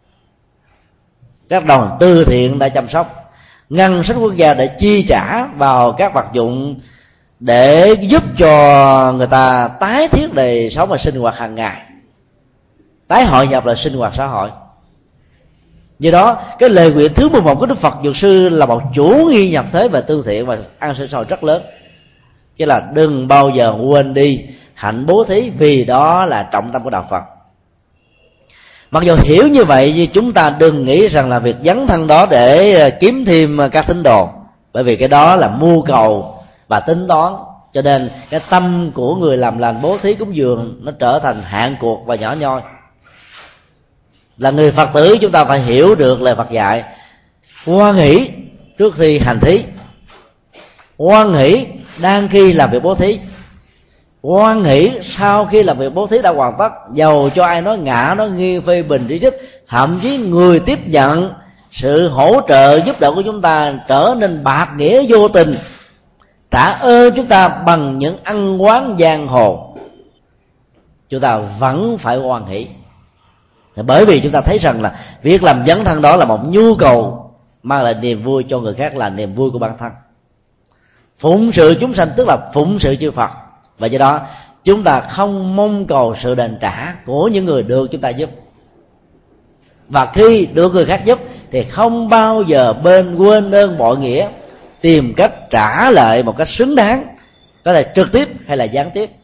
Các đoàn từ thiện đã chăm sóc, ngân sách quốc gia đã chi trả vào các vật dụng để giúp cho người ta tái thiết đời sống và sinh hoạt hàng ngày, tái hội nhập là sinh hoạt xã hội. Do đó cái lời nguyện thứ 11 của Đức Phật Dược Sư là một chủ nghi nhập thế và tương thiện và an sinh xã hội rất lớn, chứ là đừng bao giờ quên đi hạnh bố thí, vì đó là trọng tâm của đạo Phật. Mặc dù hiểu như vậy, nhưng chúng ta đừng nghĩ rằng là việc dấn thân đó để kiếm thêm các tín đồ, bởi vì cái đó là mưu cầu và tính toán. Cho nên cái tâm của người làm lành bố thí cúng dường nó trở thành hạn cuộc và nhỏ nhoi. Là người Phật tử, chúng ta phải hiểu được lời Phật dạy: hoan hỷ trước khi hành thí, hoan hỷ đang khi làm việc bố thí, hoan hỷ sau khi làm việc bố thí đã hoàn tất, dầu cho ai nói ngã, nói nghiêng, phê bình, chỉ trích, thậm chí người tiếp nhận sự hỗ trợ giúp đỡ của chúng ta trở nên bạc nghĩa vô tình, trả ơn chúng ta bằng những ăn quán giang hồ, chúng ta vẫn phải hoan hỷ. Bởi vì chúng ta thấy rằng là việc làm dấn thân đó là một nhu cầu mang lại niềm vui cho người khác, là niềm vui của bản thân. Phụng sự chúng sanh tức là phụng sự chư Phật, và do đó chúng ta không mong cầu sự đền trả của những người được chúng ta giúp. Và khi được người khác giúp thì không bao giờ quên ơn bội nghĩa, tìm cách trả lại một cách xứng đáng, có thể trực tiếp hay là gián tiếp,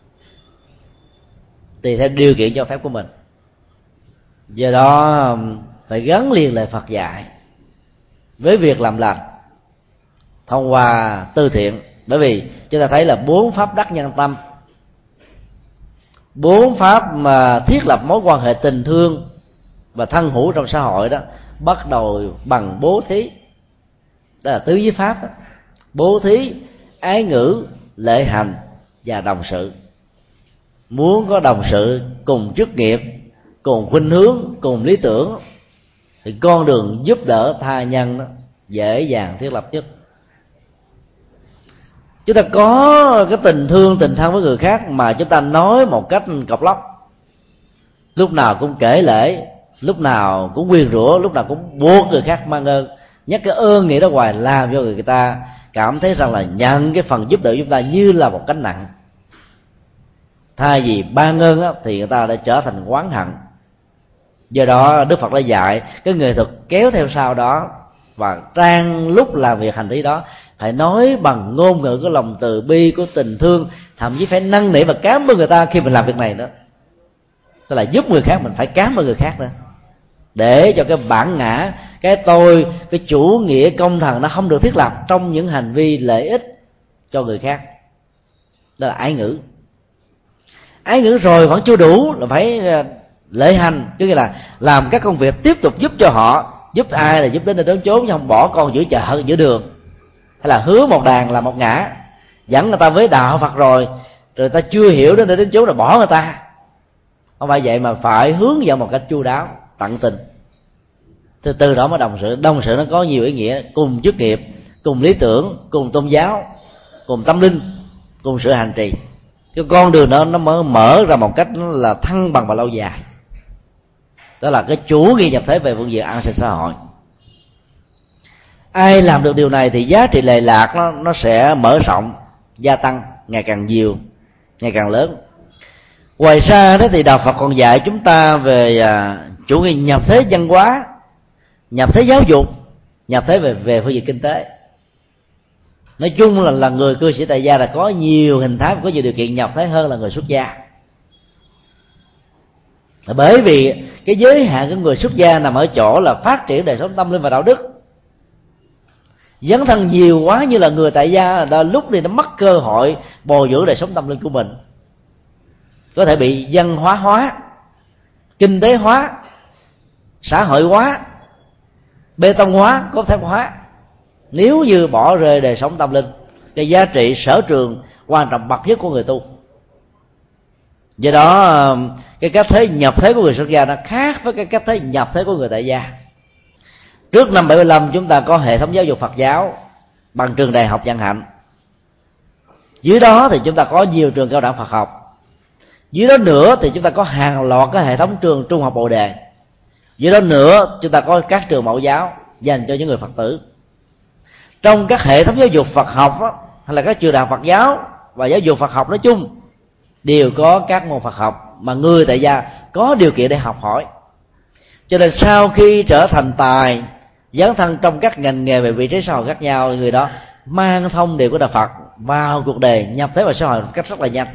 tùy theo điều kiện cho phép của mình. Do đó phải gắn liền lời Phật dạy với việc làm lành thông qua từ thiện. Bởi vì chúng ta thấy là 4 pháp đắc nhân tâm, 4 pháp mà thiết lập mối quan hệ tình thương và thân hữu trong xã hội đó, bắt đầu bằng bố thí. Đó là tứ giới pháp đó: bố thí, ái ngữ, lễ hành và đồng sự. Muốn có đồng sự cùng chức nghiệp, cùng khuynh hướng, cùng lý tưởng, thì con đường giúp đỡ tha nhân đó dễ dàng thiết lập nhất. Chúng ta có cái tình thương, tình thân với người khác mà chúng ta nói một cách cộc lốc, lúc nào cũng kể lể, lúc nào cũng nguyền rủa, lúc nào cũng buộc người khác mang ơn, nhắc cái ơn nghĩa đó hoài, làm cho người ta cảm thấy rằng là nhận cái phần giúp đỡ chúng ta như là một gánh nặng. Thay vì ban ơn á, thì người ta đã trở thành oán hận. Do đó Đức Phật đã dạy cái nghệ thuật kéo theo sau đó, và trang lúc làm việc hành thí đó phải nói bằng ngôn ngữ của lòng từ bi, của tình thương, thậm chí phải năn nỉ và cám ơn người ta khi mình làm việc này đó. Tức là giúp người khác, mình phải cám ơn người khác nữa, để cho cái bản ngã, cái tôi, cái chủ nghĩa công thần nó không được thiết lập trong những hành vi lợi ích cho người khác. Đó là ái ngữ. Ái ngữ rồi vẫn chưa đủ, là phải lễ hành, tức là làm các công việc tiếp tục giúp cho họ. Giúp ai là giúp đến nơi đến chốn, chứ không bỏ con giữa chợ giữa đường, hay là hứa một đàn là một ngã, dẫn người ta với đạo Phật rồi người ta chưa hiểu đến nơi đến chốn là bỏ người ta. Không phải vậy, mà phải hướng dẫn một cách chu đáo, tận tình. Từ đó mới đồng sự. Đồng sự nó có nhiều ý nghĩa: cùng chức nghiệp, cùng lý tưởng, cùng tôn giáo, cùng tâm linh, cùng sự hành trì. Cái con đường đó nó mới mở ra một cách là thăng bằng và lâu dài. đó là cái chủ nghĩa nhập thế về phương diện an sinh xã hội. Ai làm được điều này thì giá trị lệ lạc nó sẽ mở rộng, gia tăng ngày càng nhiều, ngày càng lớn. Ngoài ra đó thì đạo Phật còn dạy chúng ta về chủ nghĩa nhập thế văn hóa, nhập thế giáo dục, nhập thế về phương diện kinh tế. Nói chung là người cư sĩ tại gia là có nhiều hình thái, có nhiều điều kiện nhập thế hơn là người xuất gia. Bởi vì cái giới hạn của người xuất gia nằm ở chỗ là phát triển đời sống tâm linh và đạo đức. Dấn thân nhiều quá như là người tại gia, lúc này nó mất cơ hội bồi dưỡng đời sống tâm linh của mình, có thể bị văn hóa, kinh tế hóa, xã hội hóa, bê tông hóa, cốt thép hóa. Nếu như bỏ rơi đời sống tâm linh, cái giá trị sở trường quan trọng bậc nhất của người tu. Do đó cái cách thế nhập thế của người xuất gia nó khác với cái cách thế nhập thế của người tại gia. Trước năm 75 chúng ta có hệ thống giáo dục Phật giáo bằng trường đại học Vạn Hạnh. Dưới đó thì chúng ta có nhiều trường cao đẳng Phật học. Dưới đó nữa thì chúng ta có hàng loạt cái hệ thống trường trung học Bồ Đề. Dưới đó nữa chúng ta có các trường mẫu giáo dành cho những người Phật tử. Trong các hệ thống giáo dục Phật học hay là các trường đại học Phật giáo và giáo dục Phật học nói chung đều có các môn Phật học mà người tại gia có điều kiện để học hỏi. Cho nên sau khi trở thành tài, dấn thân trong các ngành nghề về vị trí xã hội khác nhau, người đó mang thông điệp của đạo Phật vào cuộc đời, nhập thế vào xã hội một cách rất là nhanh.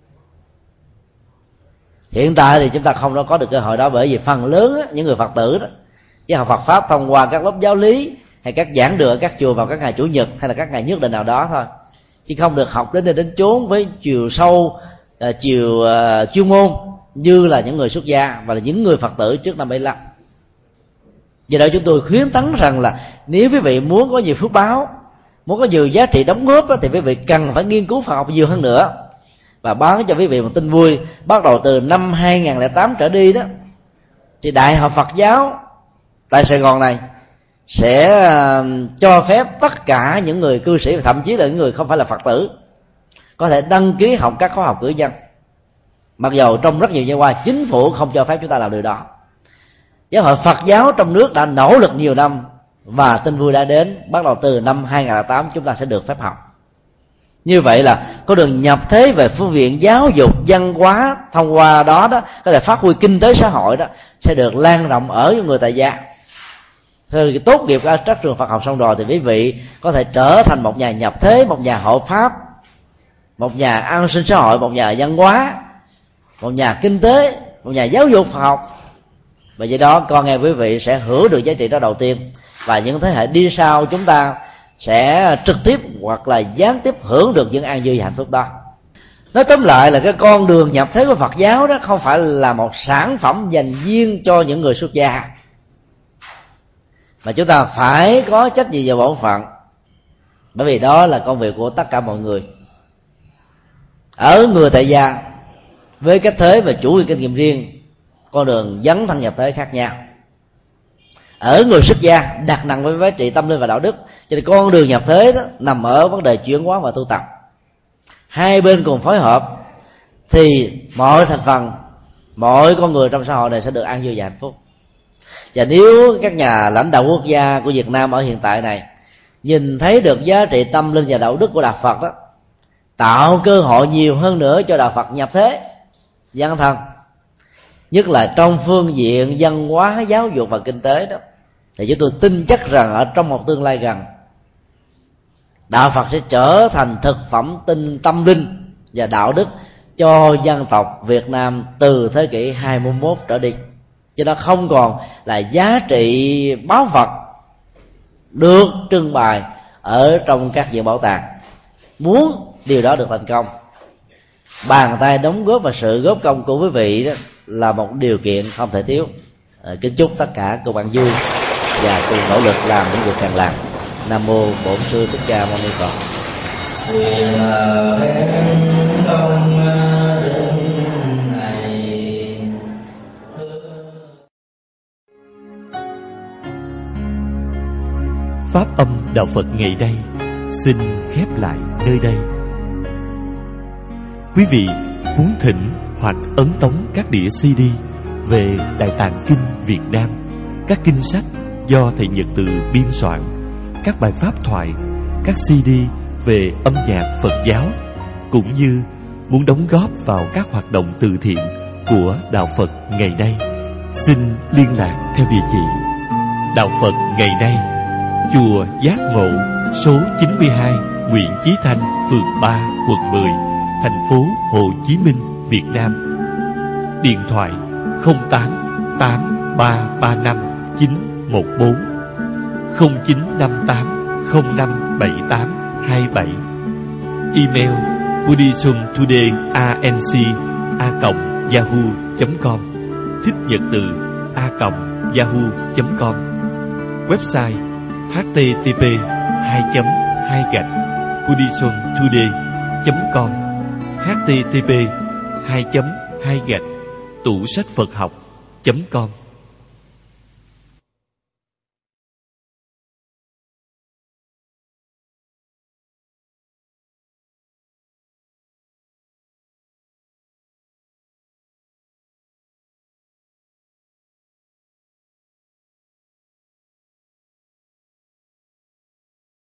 Hiện tại thì chúng ta không có được cơ hội đó, bởi vì phần lớn những người Phật tử đó chỉ học Phật pháp thông qua các lớp giáo lý hay các giảng đường ở các chùa vào các ngày chủ nhật hay là các ngày nhất định nào đó thôi, chứ không được học đến nơi đến chốn với chiều sâu, chiều chuyên môn như là những người xuất gia và là những người Phật tử trước năm 75. Vì đó chúng tôi khuyến tấn rằng là nếu quý vị muốn có nhiều phước báo, muốn có nhiều giá trị đóng góp đó, thì quý vị cần phải nghiên cứu Phật học nhiều hơn nữa. Và báo cho quý vị một tin vui, bắt đầu từ năm 2008 trở đi đó, thì Đại học Phật giáo tại Sài Gòn này sẽ cho phép tất cả những người cư sĩ, thậm chí là những người không phải là Phật tử, có thể đăng ký học các khóa học cử nhân. Mặc dầu trong rất nhiều năm qua chính phủ không cho phép chúng ta làm điều đó. Giáo hội Phật giáo trong nước đã nỗ lực nhiều năm và tin vui đã đến. Bắt đầu từ năm 2008 chúng ta sẽ được phép học. Như vậy là có đường nhập thế về phương diện giáo dục văn hóa, thông qua đó có thể phát huy kinh tế xã hội đó sẽ được lan rộng ở những người tại gia. Thì tốt nghiệp ở các trường Phật học xong rồi thì quý vị có thể trở thành một nhà nhập thế, một nhà hộ pháp, một nhà an sinh xã hội, một nhà văn hóa, một nhà kinh tế, một nhà giáo dục Phật học. Và do đó con em quý vị sẽ hưởng được giá trị đó đầu tiên, và những thế hệ đi sau chúng ta sẽ trực tiếp hoặc là gián tiếp hưởng được những an vui và hạnh phúc đó. Nói tóm lại là cái con đường nhập thế của Phật giáo đó không phải là một sản phẩm dành riêng cho những người xuất gia, mà chúng ta phải có trách nhiệm và bổn phận, bởi vì đó là công việc của tất cả mọi người. Ở người tại gia với cách thế và chủ nghĩa kinh nghiệm riêng, con đường dấn thân nhập thế khác nhau. Ở người xuất gia đặt nặng với giá trị tâm linh và đạo đức, cho nên con đường nhập thế đó nằm ở vấn đề chuyển hóa và tu tập. Hai bên cùng phối hợp thì mọi thành phần, mọi con người trong xã hội này sẽ được an vui và hạnh phúc. Và nếu các nhà lãnh đạo quốc gia của Việt Nam ở hiện tại này nhìn thấy được giá trị tâm linh và đạo đức của đạo Phật đó, tạo cơ hội nhiều hơn nữa cho đạo Phật nhập thế, dấn thân, nhất là trong phương diện văn hóa, giáo dục và kinh tế đó, thì chúng tôi tin chắc rằng ở trong một tương lai gần, đạo Phật sẽ trở thành thực phẩm tinh tâm linh và đạo đức cho dân tộc Việt Nam từ thế kỷ 21 trở đi. Chứ nó không còn là giá trị báu vật được trưng bày ở trong các viện bảo tàng. Muốn điều đó được thành công, bàn tay đóng góp và sự góp công của quý vị đó là một điều kiện không thể thiếu. Kính chúc tất cả cùng an vui và cùng nỗ lực làm những việc cần làm. Nam mô Bổn Sư Thích Ca Mâu Ni Phật. Pháp âm Đạo Phật ngày nay xin khép lại nơi đây. Quý vị muốn thỉnh hoặc ấn tống các đĩa CD về Đại Tạng Kinh Việt Nam, các kinh sách do thầy Nhật Từ biên soạn, các bài pháp thoại, các CD về âm nhạc Phật giáo, cũng như muốn đóng góp vào các hoạt động từ thiện của Đạo Phật ngày nay, xin liên lạc theo địa chỉ Đạo Phật ngày nay, chùa Giác Ngộ, số 92 Nguyễn Chí Thanh, phường 3, quận 10, thành phố Hồ Chí Minh, Việt Nam. Điện thoại 08 8335 914 0958 0578 27. Email buddhismtodayinc@yahoo.com, thích nhật từ @yahoo.com. Website http://buddhismtoday.com, http://tủ sách Phật học.com.